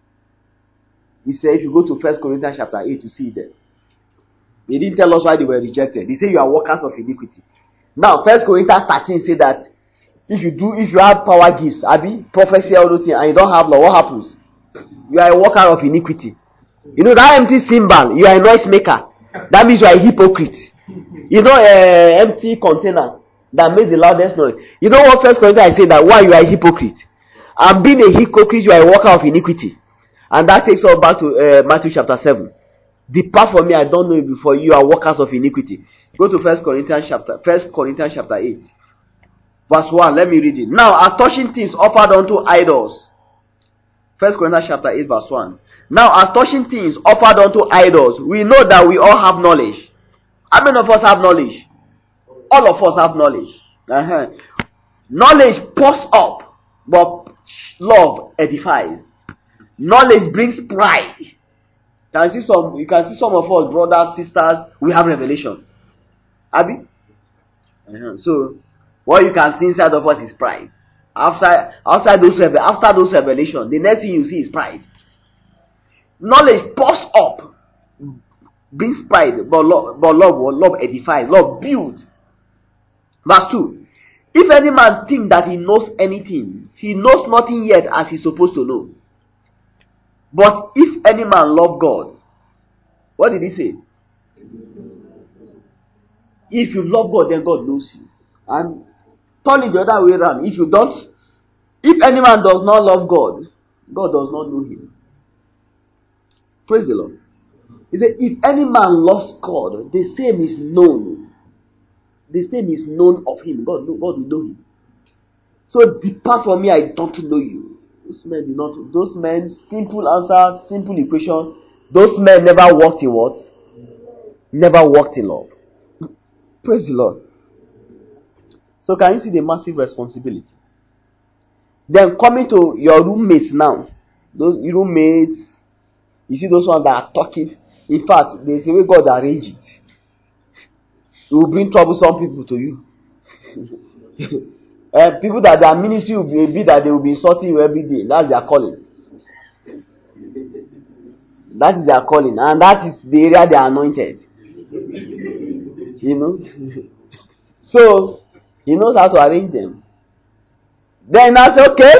He said, if you go to First Corinthians chapter eight, you see it there. He didn't tell us why they were rejected. He said you are workers of iniquity. Now, First Corinthians thirteen said that if you do, if you have power gifts, Abi, prophecy, all those things, and you don't have law, what happens? You are a worker of iniquity. You know that empty cymbal, you are a noise maker. That means you are a hypocrite. You know, an empty container that makes the loudest noise. You know what First Corinthians say that why you are a hypocrite? And being a hypocrite, you are a worker of iniquity. And that takes us back to uh, Matthew chapter seven. Depart from me, I don't know you before. You are workers of iniquity. Go to First Corinthians chapter First Corinthians chapter eight, verse one. Let me read it. Now, as touching things offered unto idols. First Corinthians chapter eight, verse one. Now, as touching things offered unto idols, we know that we all have knowledge. How many of us have knowledge? All of us have knowledge. Uh-huh. Knowledge puffs up, but love edifies. Knowledge brings pride. You can see some, you can see some of us, brothers, sisters, we have revelation. Abi? Uh-huh. So, what you can see inside of us is pride. After, outside those, after those revelations, the next thing you see is pride. Knowledge puffs up, brings pride, but love, but love, love edifies, love builds. Verse two. If any man think that he knows anything, he knows nothing yet as he's supposed to know. But if any man love God, what did he say? If you love God, then God knows you. And turn it the other way around. If you don't, if any man does not love God, God does not know him. Praise the Lord. He said, if any man loves God, the same is known. The same is known of him. God, God will know him. So depart from me, I don't know you. Those men did not. Those men, simple answer, simple equation. Those men never walked in what? Never walked in love. Praise the Lord. So can you see the massive responsibility? Then coming to your roommates now. Those roommates, you see those ones that are talking. In fact, there's a way God arranged it. It will bring troublesome people to you. uh, people that their ministry will be, be that they will be insulting you every day. That's their calling. That is their calling. And that is the area they are anointed. You know? So, he knows how to arrange them. Then I say, okay,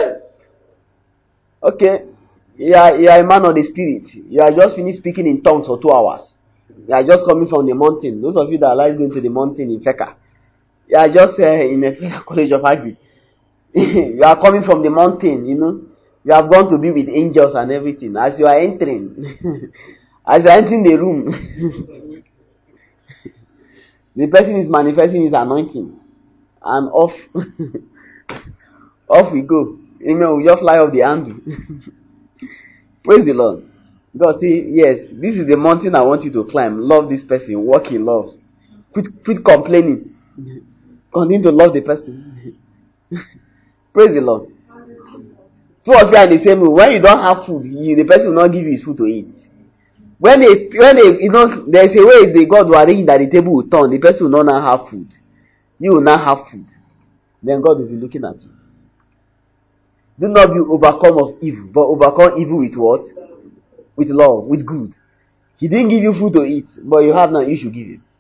okay, you are, you are a man of the spirit. You are just finished speaking in tongues for two hours. You are just coming from the mountain. Those of you that like going to the mountain in Feka, you are just uh, in a Feka college of agri. You are coming from the mountain, you know. You have gone to be with angels and everything. As you are entering, as you are entering the room, the person is manifesting his anointing, and off, off we go. Amen. We just fly off the handle. Praise the Lord. God, see, yes, this is the mountain I want you to climb. Love this person. Walk in love. Quit, quit complaining. Continue to love the person. Praise the Lord. Two of you are in the same room. When you don't have food, you, the person will not give you his food to eat. When they, when they, you know, there is a way the God will arrange that the table will turn. The person will not now have food. You will not have food. Then God will be looking at you. Do not be overcome of evil, but overcome evil with what? With love, with good. He didn't give you food to eat, but you have now, you should give him.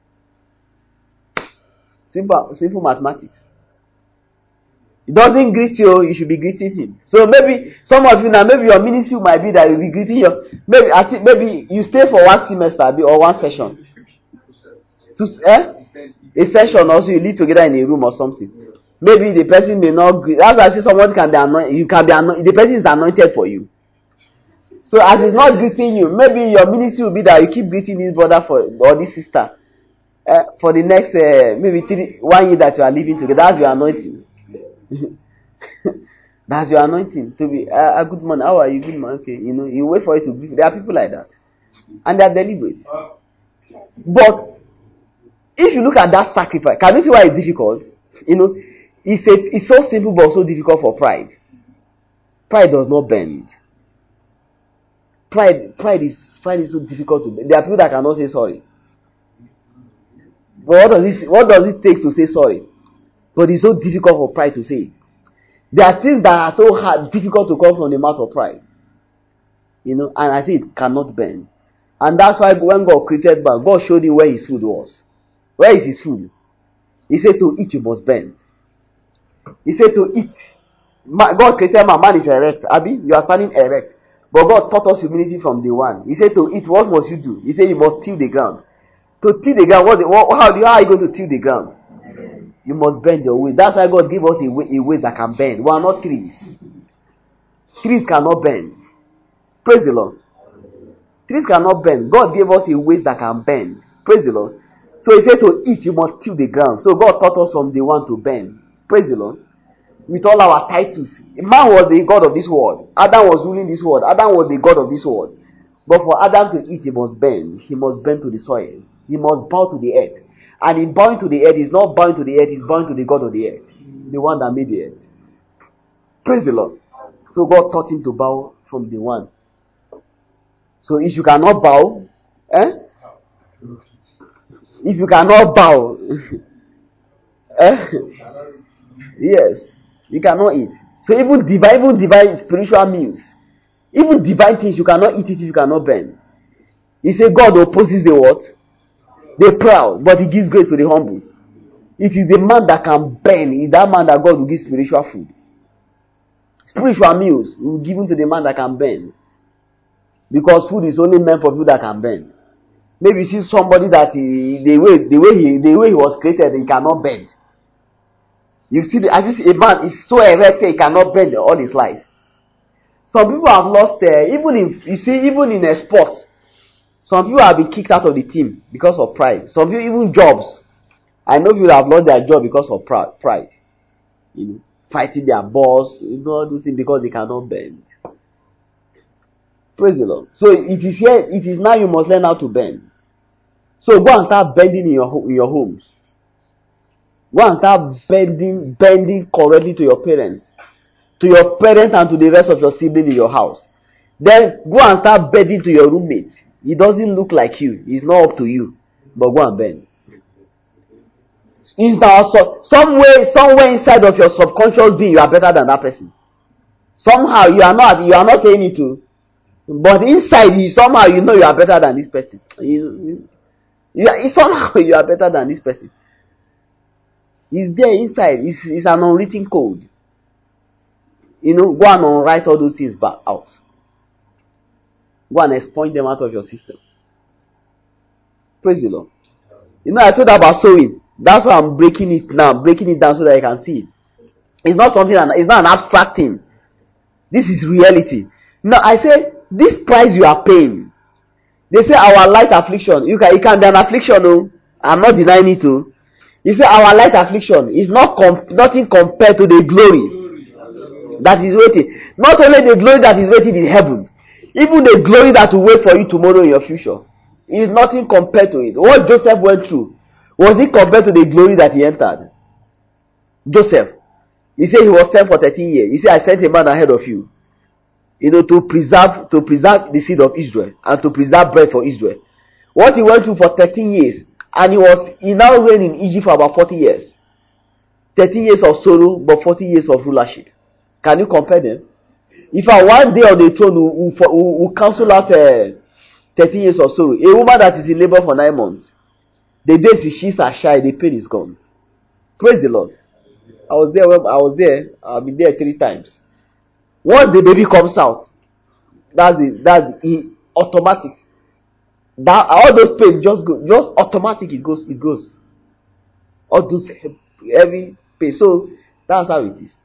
Simple, simple mathematics. He doesn't greet you, you should be greeting him. So maybe some of you now, maybe your ministry might be that you'll be greeting your, maybe I think maybe you stay for one semester or one session. To, eh? A session also, you live together in a room or something. Maybe the person may not greet. That's why I say someone can be anointed. You can be anointed. The person is anointed for you. So as he's not greeting you, maybe your ministry will be that you keep greeting this brother for or this sister uh, for the next uh, maybe three one year that you are living together. That's your anointing. That's your anointing to be uh, a good man. How are you? Good man. Okay, you know you wait for it to be. There are people like that, and they are deliberate. But if you look at that sacrifice, can you see why it's difficult? You know, it's a, it's so simple but so difficult for pride. Pride does not bend. Pride, pride is pride is so difficult to bend. There are people that cannot say sorry. But what does it what does it take to say sorry? But it's so difficult for pride to say it. There are things that are so hard, difficult to come from the mouth of pride. You know, and I say it cannot bend. And that's why when God created man, God showed him where his food was. Where is his food? He said to eat you must bend. He said to eat. God created man, man is erect. Abi, you are standing erect. But God taught us humility from day one. He said to eat, what must you do? He said you must till the ground. To till the ground, what, what, how, do you, how are you going to till the ground? You must bend your waist. That's why God gave us a, a waist that can bend. We are not trees. Trees cannot bend. Praise the Lord. Trees cannot bend. God gave us a waist that can bend. Praise the Lord. So he said to eat, you must till the ground. So God taught us from day one to bend. Praise the Lord. With all our titles. Man was the God of this world. Adam was ruling this world. Adam was the God of this world. But for Adam to eat, he must bend. He must bend to the soil. He must bow to the earth. And in bowing to the earth, he's not bowing to the earth, he's bowing to the God of the earth. The one that made the earth. Praise the Lord. So God taught him to bow from the one. So if you cannot bow, eh? If you cannot bow, eh? Yes, you cannot eat. So even divine, even divine spiritual meals, even divine things, you cannot eat it if you cannot bend. He said God opposes the what? The proud, but he gives grace to the humble. It is the man that can bend. It's that man that God will give spiritual food. Spiritual meals will be given to the man that can bend. Because food is only meant for people that can bend. Maybe you see somebody that he, the way the way he the way he was created, he cannot bend. You see, the, have you seen a man is so erected he cannot bend all his life. Some people have lost, uh, even in you see, even in a sport, some people have been kicked out of the team because of pride. Some people even jobs. I know people have lost their job because of pride. You know, fighting their boss, you know, this thing because they cannot bend. Praise the Lord. So it is here. It is now you must learn how to bend. So go and start bending in your in your homes. Go and start bending, bending correctly to your parents, to your parents and to the rest of your siblings in your house. Then go and start bending to your roommates. He doesn't look like you. He's not up to you, but go and bend. Is now so, somewhere, somewhere inside of your subconscious being, you are better than that person. Somehow you are not. You are not saying it to, but inside you, somehow you know you are better than this person. You, you, You are, somehow you are better than this person. It's there inside. It's, it's an unwritten code. You know, go and unwrite all those things back out. Go and expunge them out of your system. Praise the Lord. You know, I told about sowing. That's why I'm breaking it now, breaking it down so that you can see it. It's not something, it's not an abstract thing. This is reality. Now, I say, this price you are paying, they say our light affliction, you can, it can be an affliction, no? I'm not denying it, too. You say our light affliction is not com- nothing compared to the glory that is waiting. Not only the glory that is waiting in heaven, even the glory that will wait for you tomorrow in your future is nothing compared to it. What Joseph went through, was it compared to the glory that he entered? Joseph, he said he was sent for thirteen years. He said, I sent a man ahead of you, you know, to preserve to preserve the seed of Israel and to preserve bread for Israel. What he went through for thirteen years, and he was he now reigned in Egypt for about forty years. thirteen years of sorrow, but forty years of rulership. Can you compare them? If I one day on the throne will, will, will cancel out uh, thirteen years of sorrow, a woman that is in labor for nine months, the days she she's are shy, the pain is gone. Praise the Lord. I was there. I was there. I've been there three times. Once the baby comes out, that's the that's the automatic. That all those pain just go, just automatic. It goes. It goes. All those heavy pain. So that's how it is.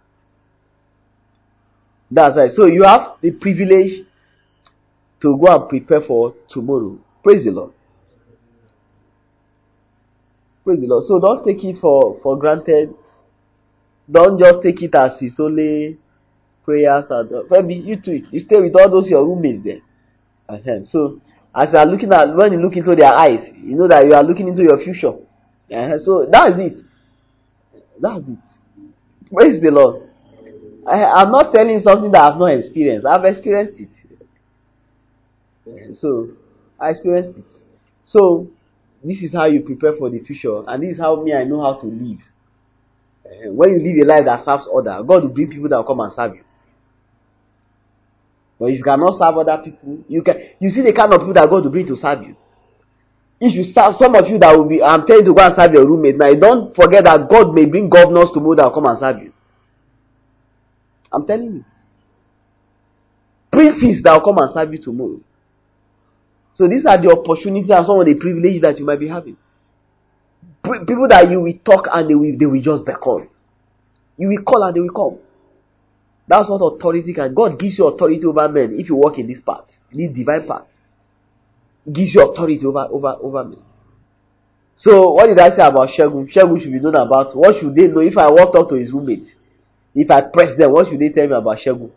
That's right. So you have the privilege to go and prepare for tomorrow. Praise the Lord. Praise the Lord. So don't take it for, for granted. Don't just take it as it's only prayers and uh, maybe you too. You stay with all those your roommates there. Uh-huh. So as you are looking at when you look into their eyes, you know that you are looking into your future. Uh-huh. So that's it. That's it. Praise the Lord. I, I'm not telling you something that I've not experienced. I've experienced it. Uh, so I experienced it. So this is how you prepare for the future, and this is how me I know how to live. Uh, when you live a life that serves others, God will bring people that will come and serve you. But if you cannot serve other people, you can. You see the kind of people that God will bring to serve you. If you serve some of you that will be, I'm telling you to go and serve your roommate. Now, don't forget that God may bring governors tomorrow that will come and serve you. I'm telling you, princes that will come and serve you tomorrow. So these are the opportunities and some of the privileges that you might be having. People that you will talk and they will they will just beckon. You will call and they will come. That's what authority can. God gives you authority over men if you walk in this path, this divine path. He gives you authority over over over men. So what did I say about Shegun? Shegun should be known about. What should they know if I walked up to his roommate? If I press them, what should they tell me about Shegun?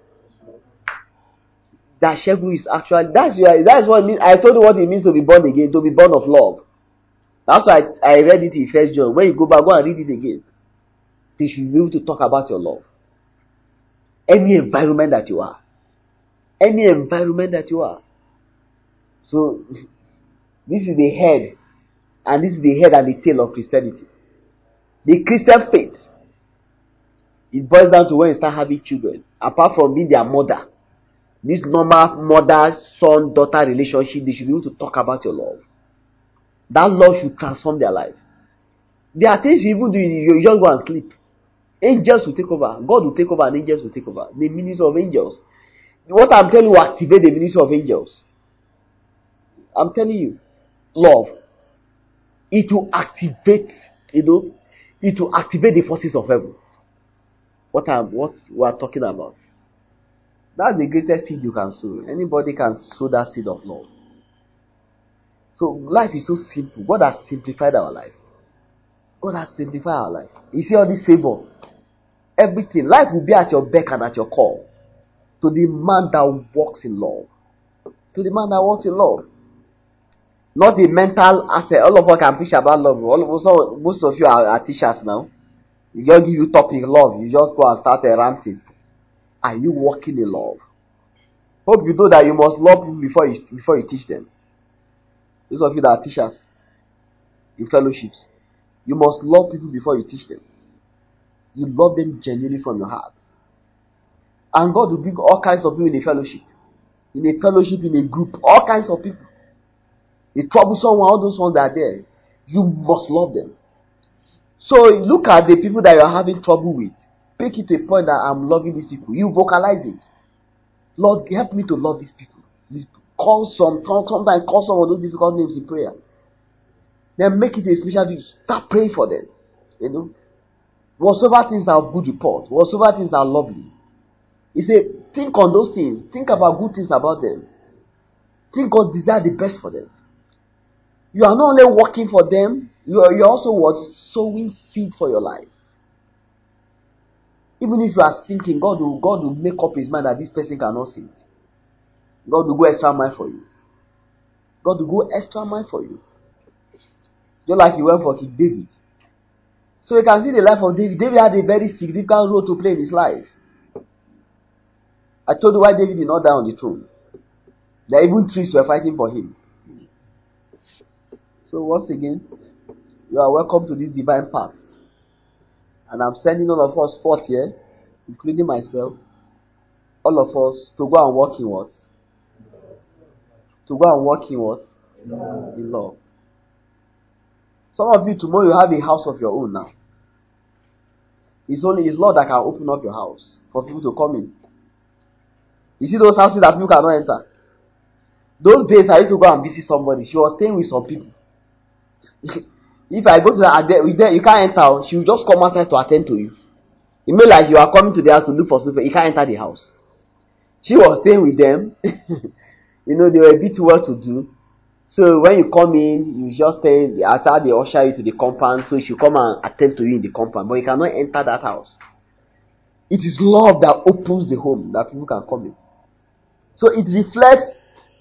That Shegun is actually that's your, that's what it means. I told you what it means to be born again, to be born of love. That's why I, I read it in First John. When you go back, go and read it again. They should be able to talk about your love. Any environment that you are. Any environment that you are. So, this is the head. And this is the head and the tail of Christianity. The Christian faith. It boils down to when you start having children. Apart from being their mother. This normal mother-son-daughter relationship, they should be able to talk about your love. That love should transform their life. There are things you even do, you just go and sleep. Angels will take over. God will take over and angels will take over. The ministry of angels. What I'm telling you will activate the ministry of angels. I'm telling you. Love. It will activate, you know, it will activate the forces of heaven. What I'm what we are talking about. That's the greatest seed you can sow. Anybody can sow that seed of love. So life is so simple. God has simplified our life. God has simplified our life. You see all this favor. Everything. Life will be at your beck and at your call. To the man that walks in love. To the man that walks in love. Not the mental aspect. All of us can preach about love. All of us, most of you are, are teachers now. You just give you topic love. You just go and start a ranting. Are you walking in love? Hope you know that you must love people before you before you teach them. Those of you that are teachers in fellowships, you must love people before you teach them. You love them genuinely from your heart. And God will bring all kinds of people in a fellowship. In a fellowship, in a group, all kinds of people. the troublesome one, all those ones that are there, you must love them. So look at the people that you are having trouble with. Pick it to a point that I'm loving these people. You vocalize it. Lord, help me to love these people. These people. Call some, sometimes call some of those difficult names in prayer. Then make it a special thing. Start praying for them. You know, whatsoever things are of good report, whatsoever things are lovely. He said, think on those things. Think about good things about them. Think God desire the best for them. You are not only working for them, you are, you are also what? Sowing seed for your life. Even if you are sinking, God will, God will make up his mind that this person cannot sink. God will go extra mile for you. God will go extra mile for you. Just like he went for King David. So you can see the life of David. David had a very significant role to play in his life. I told you why David did not die on the throne. That even trees were fighting for him. So once again, you are welcome to this divine path. And I'm sending all of us forth here, including myself, all of us, to go and walk in what? To go and walk in what? In love. Some of you, tomorrow you have a house of your own now. It's only His Lord that can open up your house for people to come in. You see those houses that people cannot enter? Those days I used to go and visit somebody. She was staying with some people. If I go to her, you can't enter. She will just come outside to attend to you. It may like you are coming to the house to look for something. You can't enter the house. She was staying with them. You know, they were a bit well to do. So when you come in, you just stay after they usher you to the compound. So she come and attend to you in the compound. But you cannot enter that house. It is love that opens the home that people can come in. So it reflects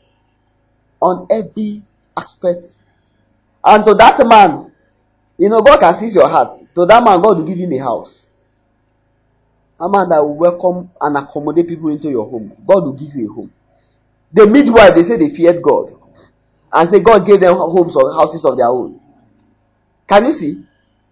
on every aspect. And to that man, you know, God can see your heart. To that man, God will give him a house. A man that will welcome and accommodate people into your home. God will give you a home. The midwife, they say they feared God. And say God gave them homes or houses of their own. Can you see?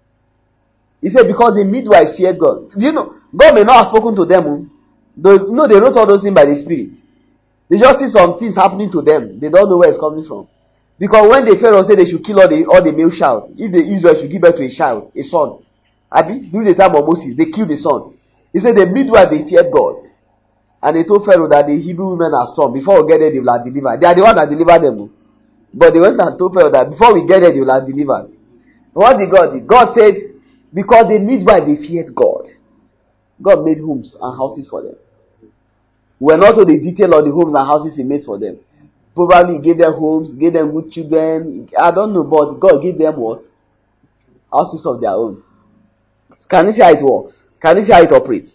He said because the midwife feared God. Do you know? God may not have spoken to them. They, no, they wrote all those things by the Spirit. They just see some things happening to them. They don't know where it's coming from. Because when the Pharaoh said they should kill all the all the male child, if the Israel should give birth to a child, a son, Abi, during the time of Moses, they killed the son. He said the midwife they feared God. And they told Pharaoh that the Hebrew women are strong. Before we get there, they will have delivered. They are the ones that delivered them. But they went and told Pharaoh that before we get there, they will have delivered. What did God do? God said, because the midwife they feared God, God made homes and houses for them. We are not told the detail of the homes and houses He made for them. Probably He gave them homes, gave them good children. I don't know, but God gave them what? Houses of their own. Can you see how it works? Can you see how it operates?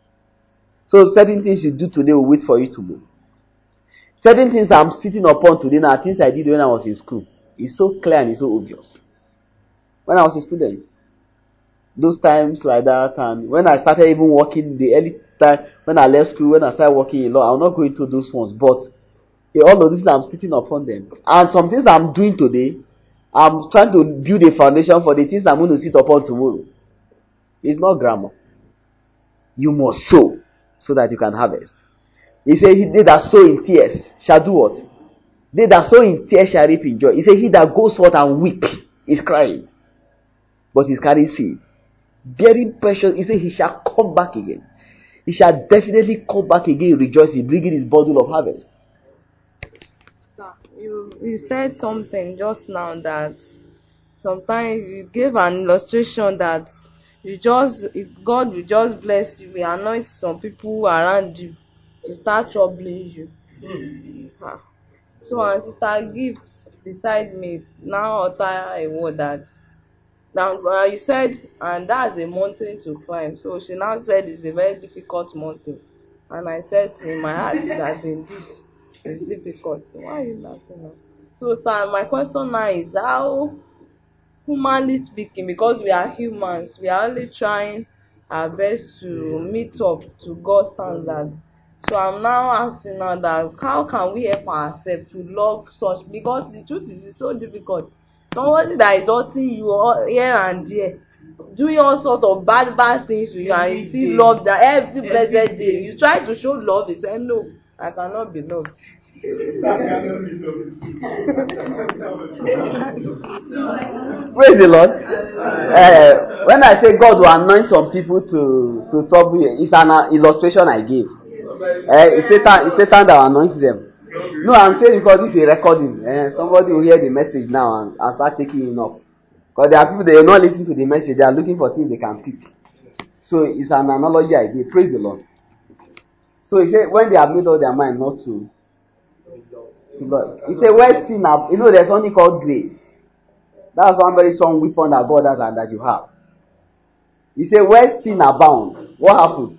So certain things you do today will wait for you tomorrow. Certain things I'm sitting upon today now, things I did when I was in school. It's so clear and it's so obvious. When I was a student, those times like that, and when I started even working, the early time, when I left school, when I started working a lot, I'll not go into those ones, but yeah, all of this I'm sitting upon them. And some things I'm doing today, I'm trying to build a foundation for the things I'm going to sit upon tomorrow. It's not grammar. You must sow so that you can harvest. He said, they that sow in tears shall do what? They that sow in tears shall reap in joy. He said, he that goes forth and weep is crying, but he's carrying seed. Very precious. He said, he shall come back again. He shall definitely come back again rejoicing, bringing his bundle of harvest. You, you said something just now that sometimes you gave an illustration that you just, if God will just bless you, we anoint some people around you to start troubling you. Mm. Ah. So, and Sister Gift beside me now utter a word that now uh, you said, and that's a mountain to climb. So she now said it's a very difficult mountain, and I said in my heart that indeed it's difficult. So why are you laughing now? So, sir, my question now is how, humanly speaking, because we are humans, we are only trying our best to meet up to God's standard. So I'm now asking now that how can we help ourselves to love such, because the truth is it's so difficult. Somebody that is hurting you all here and there, doing all sorts of bad bad things to you, and you still love that every blessed day. You try to show love, you say no, I cannot be loved. Praise the Lord. Uh, when I say God will anoint some people to, to trouble you, it's an uh, illustration I gave. Uh, it's, Satan, it's Satan that will anoint them. No, I'm saying because this is a recording. Uh, somebody will hear the message now and, and start taking it up. Because there are people that are not listening to the message, they are looking for things they can pick. So it's an analogy I gave. Praise the Lord. So he said, when they have made up their mind not to, to God, he said, where sin, you know, there's something called grace. That's one very strong weapon that God has and that you have. He said, where sin abound, what happens?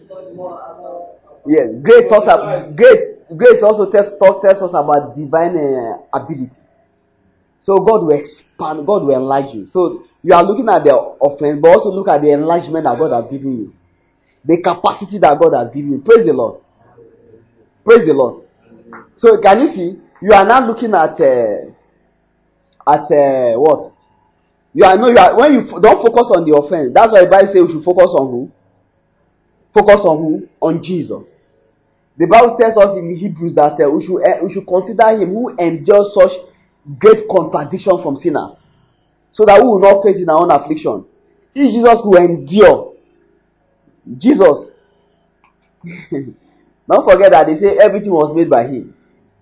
Yes, grace talks about, grace, grace also tells, tells us about divine uh, ability. So God will expand, God will enlarge you. So you are looking at the offense, but also look at the enlargement that God has given you. The capacity that God has given you. Praise the Lord. Praise the Lord. So can you see? You are now looking at uh, at uh, what? You are no. You are when you f- don't focus on the offense. That's why the Bible says we should focus on who? Focus on who? On Jesus. The Bible tells us in Hebrews that uh, we should uh, we should consider him who endures such great contradiction from sinners, so that we will not face in our own affliction. If Jesus will endure, Jesus. Don't forget that they say everything was made by him.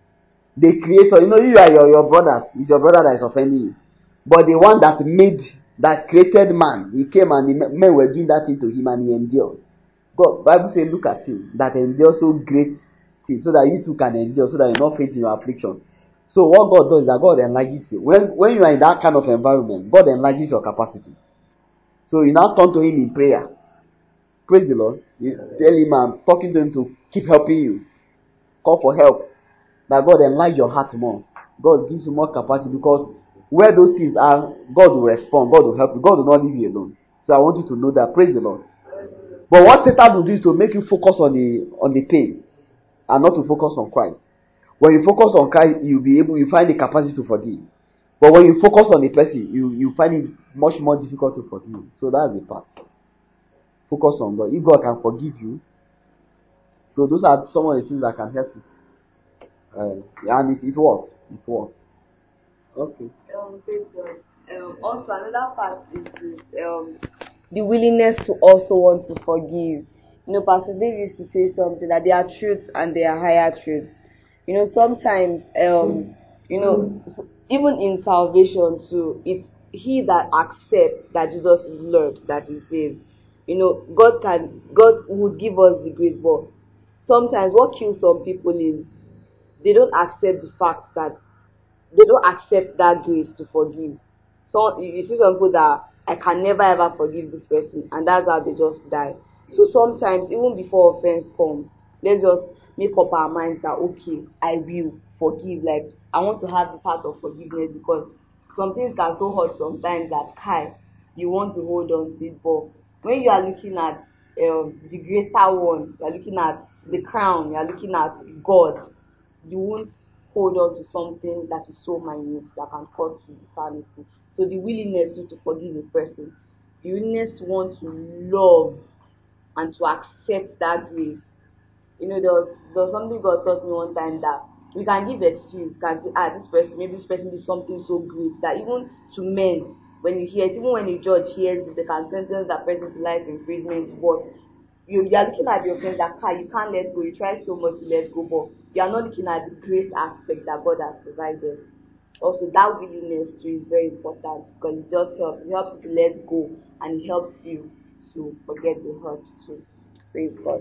The creator, you know, you are your, your brother. It's your brother that is offending you. But the one that made, that created man, he came and the men were doing that thing to him and he endured. God, Bible says, look at him, that endures so great things, so that you too can endure, so that you not faint in your affliction. So what God does is that God enlarges you. When, when you are in that kind of environment, God enlarges your capacity. So you now turn to him in prayer. Praise the Lord. You tell him, I'm talking to him to keep helping you. Call for help. That God enlarge your heart more. God gives you more capacity, because where those things are, God will respond. God will help you. God will not leave you alone. So I want you to know that. Praise the Lord. But what Satan will do is to make you focus on the on the pain and not to focus on Christ. When you focus on Christ, you'll be able, you find the capacity to forgive. But when you focus on the person, you, you find it much more difficult to forgive. So that's the part. Focus on God. If God can forgive you, so those are some of the things that can help you. Uh, and it, it works. It works. Okay. Um, praise God. Um, also, another part is this, um, the willingness to also want to forgive. You know, Pastor Dave used to say something that there are truths and there are higher truths. You know, sometimes, um, you know, even in salvation too, it's he that accepts that Jesus is Lord that is saved. You know, God can, God would give us the grace, but sometimes what kills some people is they don't accept the fact that they don't accept that grace to forgive. So you see some people that I can never ever forgive this person, and that's how they just die. So sometimes even before offense comes, let's just make up our minds that okay, I will forgive. Like I want to have the part of forgiveness, because some things can so hurt sometimes that kai you want to hold on to it. But when you are looking at um, the greater one, you are looking at the crown, you are looking at God, you won't hold on to something that is so minute that can cause to eternity. So the willingness to forgive a person, the willingness to want to love and to accept that grace. You know, there was, there was something God taught me one time, that we can give excuse, can say, ah, this person, maybe this person did something so great, that even to men, when you hear it, even when a judge hears it, they can sentence that person to life imprisonment. But you, you are looking at the offense that ah, you can't let go, you try so much to let go, but you are not looking at the grace aspect that God has provided. Also, that willingness too is very important, because it just helps. It helps you to let go, and it helps you to forget the hurt too. Praise God.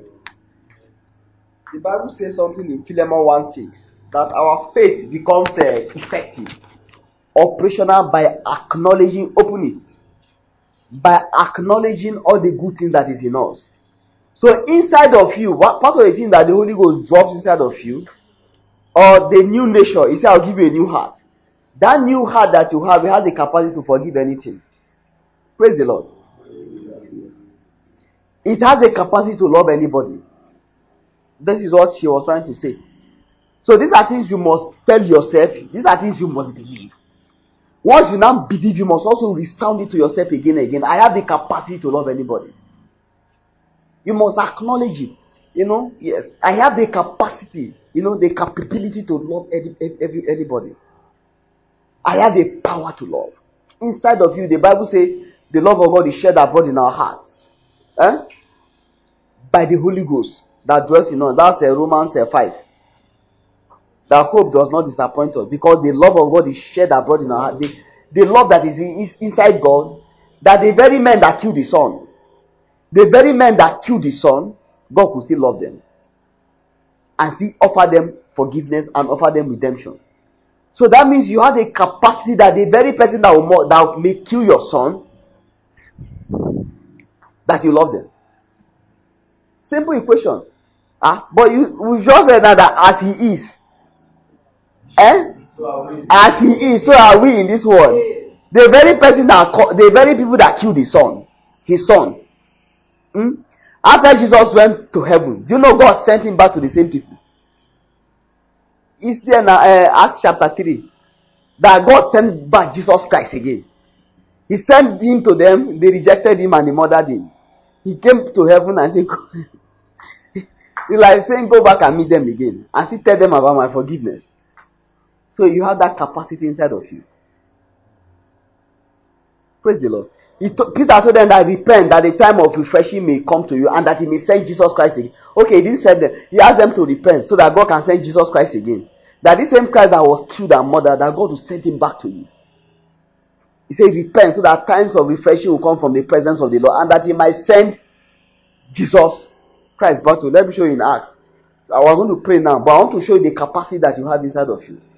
The Bible says something in Philemon one six, that our faith becomes uh, effective, operational by acknowledging, open it, by acknowledging all the good things that is in us. So inside of you, what part of the thing that the Holy Ghost drops inside of you, or the new nature, he said, I'll give you a new heart. That new heart that you have, it has the capacity to forgive anything. Praise the Lord. Yes. It has the capacity to love anybody. This is what she was trying to say. So these are things you must tell yourself. These are things you must believe. Once you now believe, you must also resound it to yourself again and again. I have the capacity to love anybody. You must acknowledge it. You know, yes, I have the capacity, you know, the capability to love any, every, anybody. I have the power to love. Inside of you, the Bible says the love of God is shed abroad in our hearts. Eh? By the Holy Ghost that dwells in us. That's uh, Romans uh, five. That hope does not disappoint us because the love of God is shed abroad in our hearts. The, the love that is, in, is inside God, that the very men that killed the Son, the very men that killed the Son, God could still love them. And still offer them forgiveness and offer them redemption. So that means you have the capacity that the very person that will, that may kill your son, that you love them. Simple equation. Ah, but you we just said that, that as he is, eh? As he is, so are we in this world. The very person that the very people that killed his son, his son. Hmm? After Jesus went to heaven, do you know God sent him back to the same people? It's there now, uh, Acts chapter three. That God sent back Jesus Christ again. He sent him to them, they rejected him and they murdered him. He came to heaven and said, it's like saying, go back and meet them again. And still tell them about my forgiveness. So you have that capacity inside of you. Praise the Lord. He to, Peter told them that repent, that the time of refreshing may come to you and that he may send Jesus Christ again. Okay, he didn't send them. He asked them to repent so that God can send Jesus Christ again. That this same Christ that was killed and murdered, that God will send him back to you. He said, repent so that times of refreshing will come from the presence of the Lord and that he might send Jesus Christ back to you. Let me show you in Acts. So I was going to pray now, but I want to show you the capacity that you have inside of you.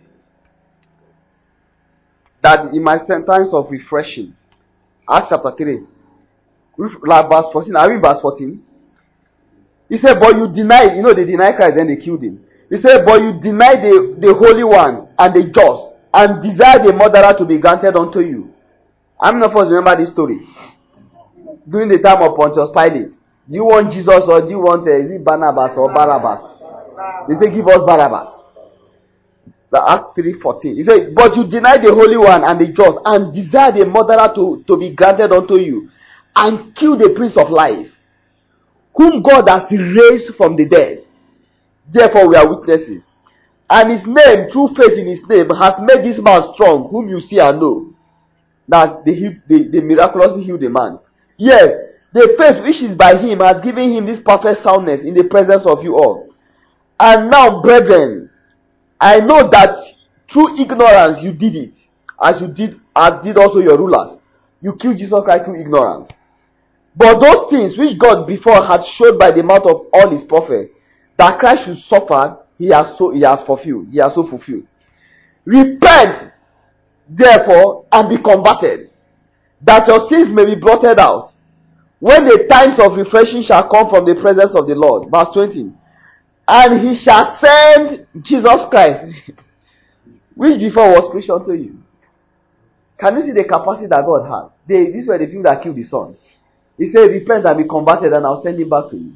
That in my times of refreshing. Acts chapter three. Like verse fourteen. Are we verse fourteen? He said, but you deny, you know, they deny Christ, then they killed him. He said, but you deny the, the Holy One and the just, and desire the murderer to be granted unto you. How many of us remember this story? During the time of Pontius Pilate. Do you want Jesus or do you want, uh, is it Barnabas or Barabbas? They say, give us Barabbas. The Acts three fourteen. He said, but you deny the Holy One and the just, and desire the murderer to, to be granted unto you, and kill the Prince of Life, whom God has raised from the dead. Therefore we are witnesses. And his name, through faith in his name, has made this man strong, whom you see and know. That they, they, they miraculously healed the man. Yes, the faith which is by him has given him this perfect soundness in the presence of you all. And now, brethren, I know that through ignorance you did it, as you did, as did also your rulers. You killed Jesus Christ through ignorance. But those things which God before had showed by the mouth of all his prophets, that Christ should suffer, he has so he has fulfilled. He has so fulfilled. Repent, therefore, and be converted, that your sins may be blotted out, when the times of refreshing shall come from the presence of the Lord. Verse twenty. And he shall send Jesus Christ, which before was preached unto you. Can you see the capacity that God had? They, these were the people that killed the son. He said, repent and be converted, and I'll send him back to you.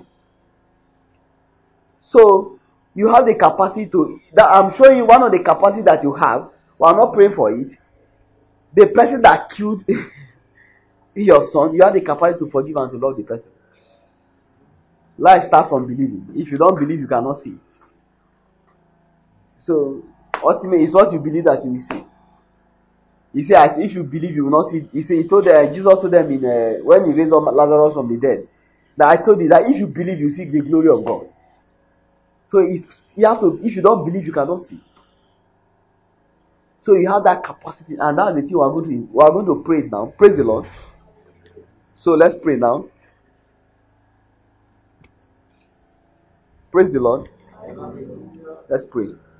So, you have the capacity to, that I'm showing you one of the capacity that you have. Well, I'm not praying for it. The person that killed your son, you have the capacity to forgive and to love the person. Life starts from believing. If you don't believe, you cannot see it. So, ultimately, it's what you believe that you will see. He said, if you believe, you will not see. He said, he told uh, Jesus told them in uh, when he raised up Lazarus from the dead, that I told you that if you believe, you see the glory of God. So it's, you have to. If you don't believe, you cannot see. So you have that capacity, and that's the thing we are going to. We are going to pray now. Praise the Lord. So let's pray now. Praise the Lord. Let's pray.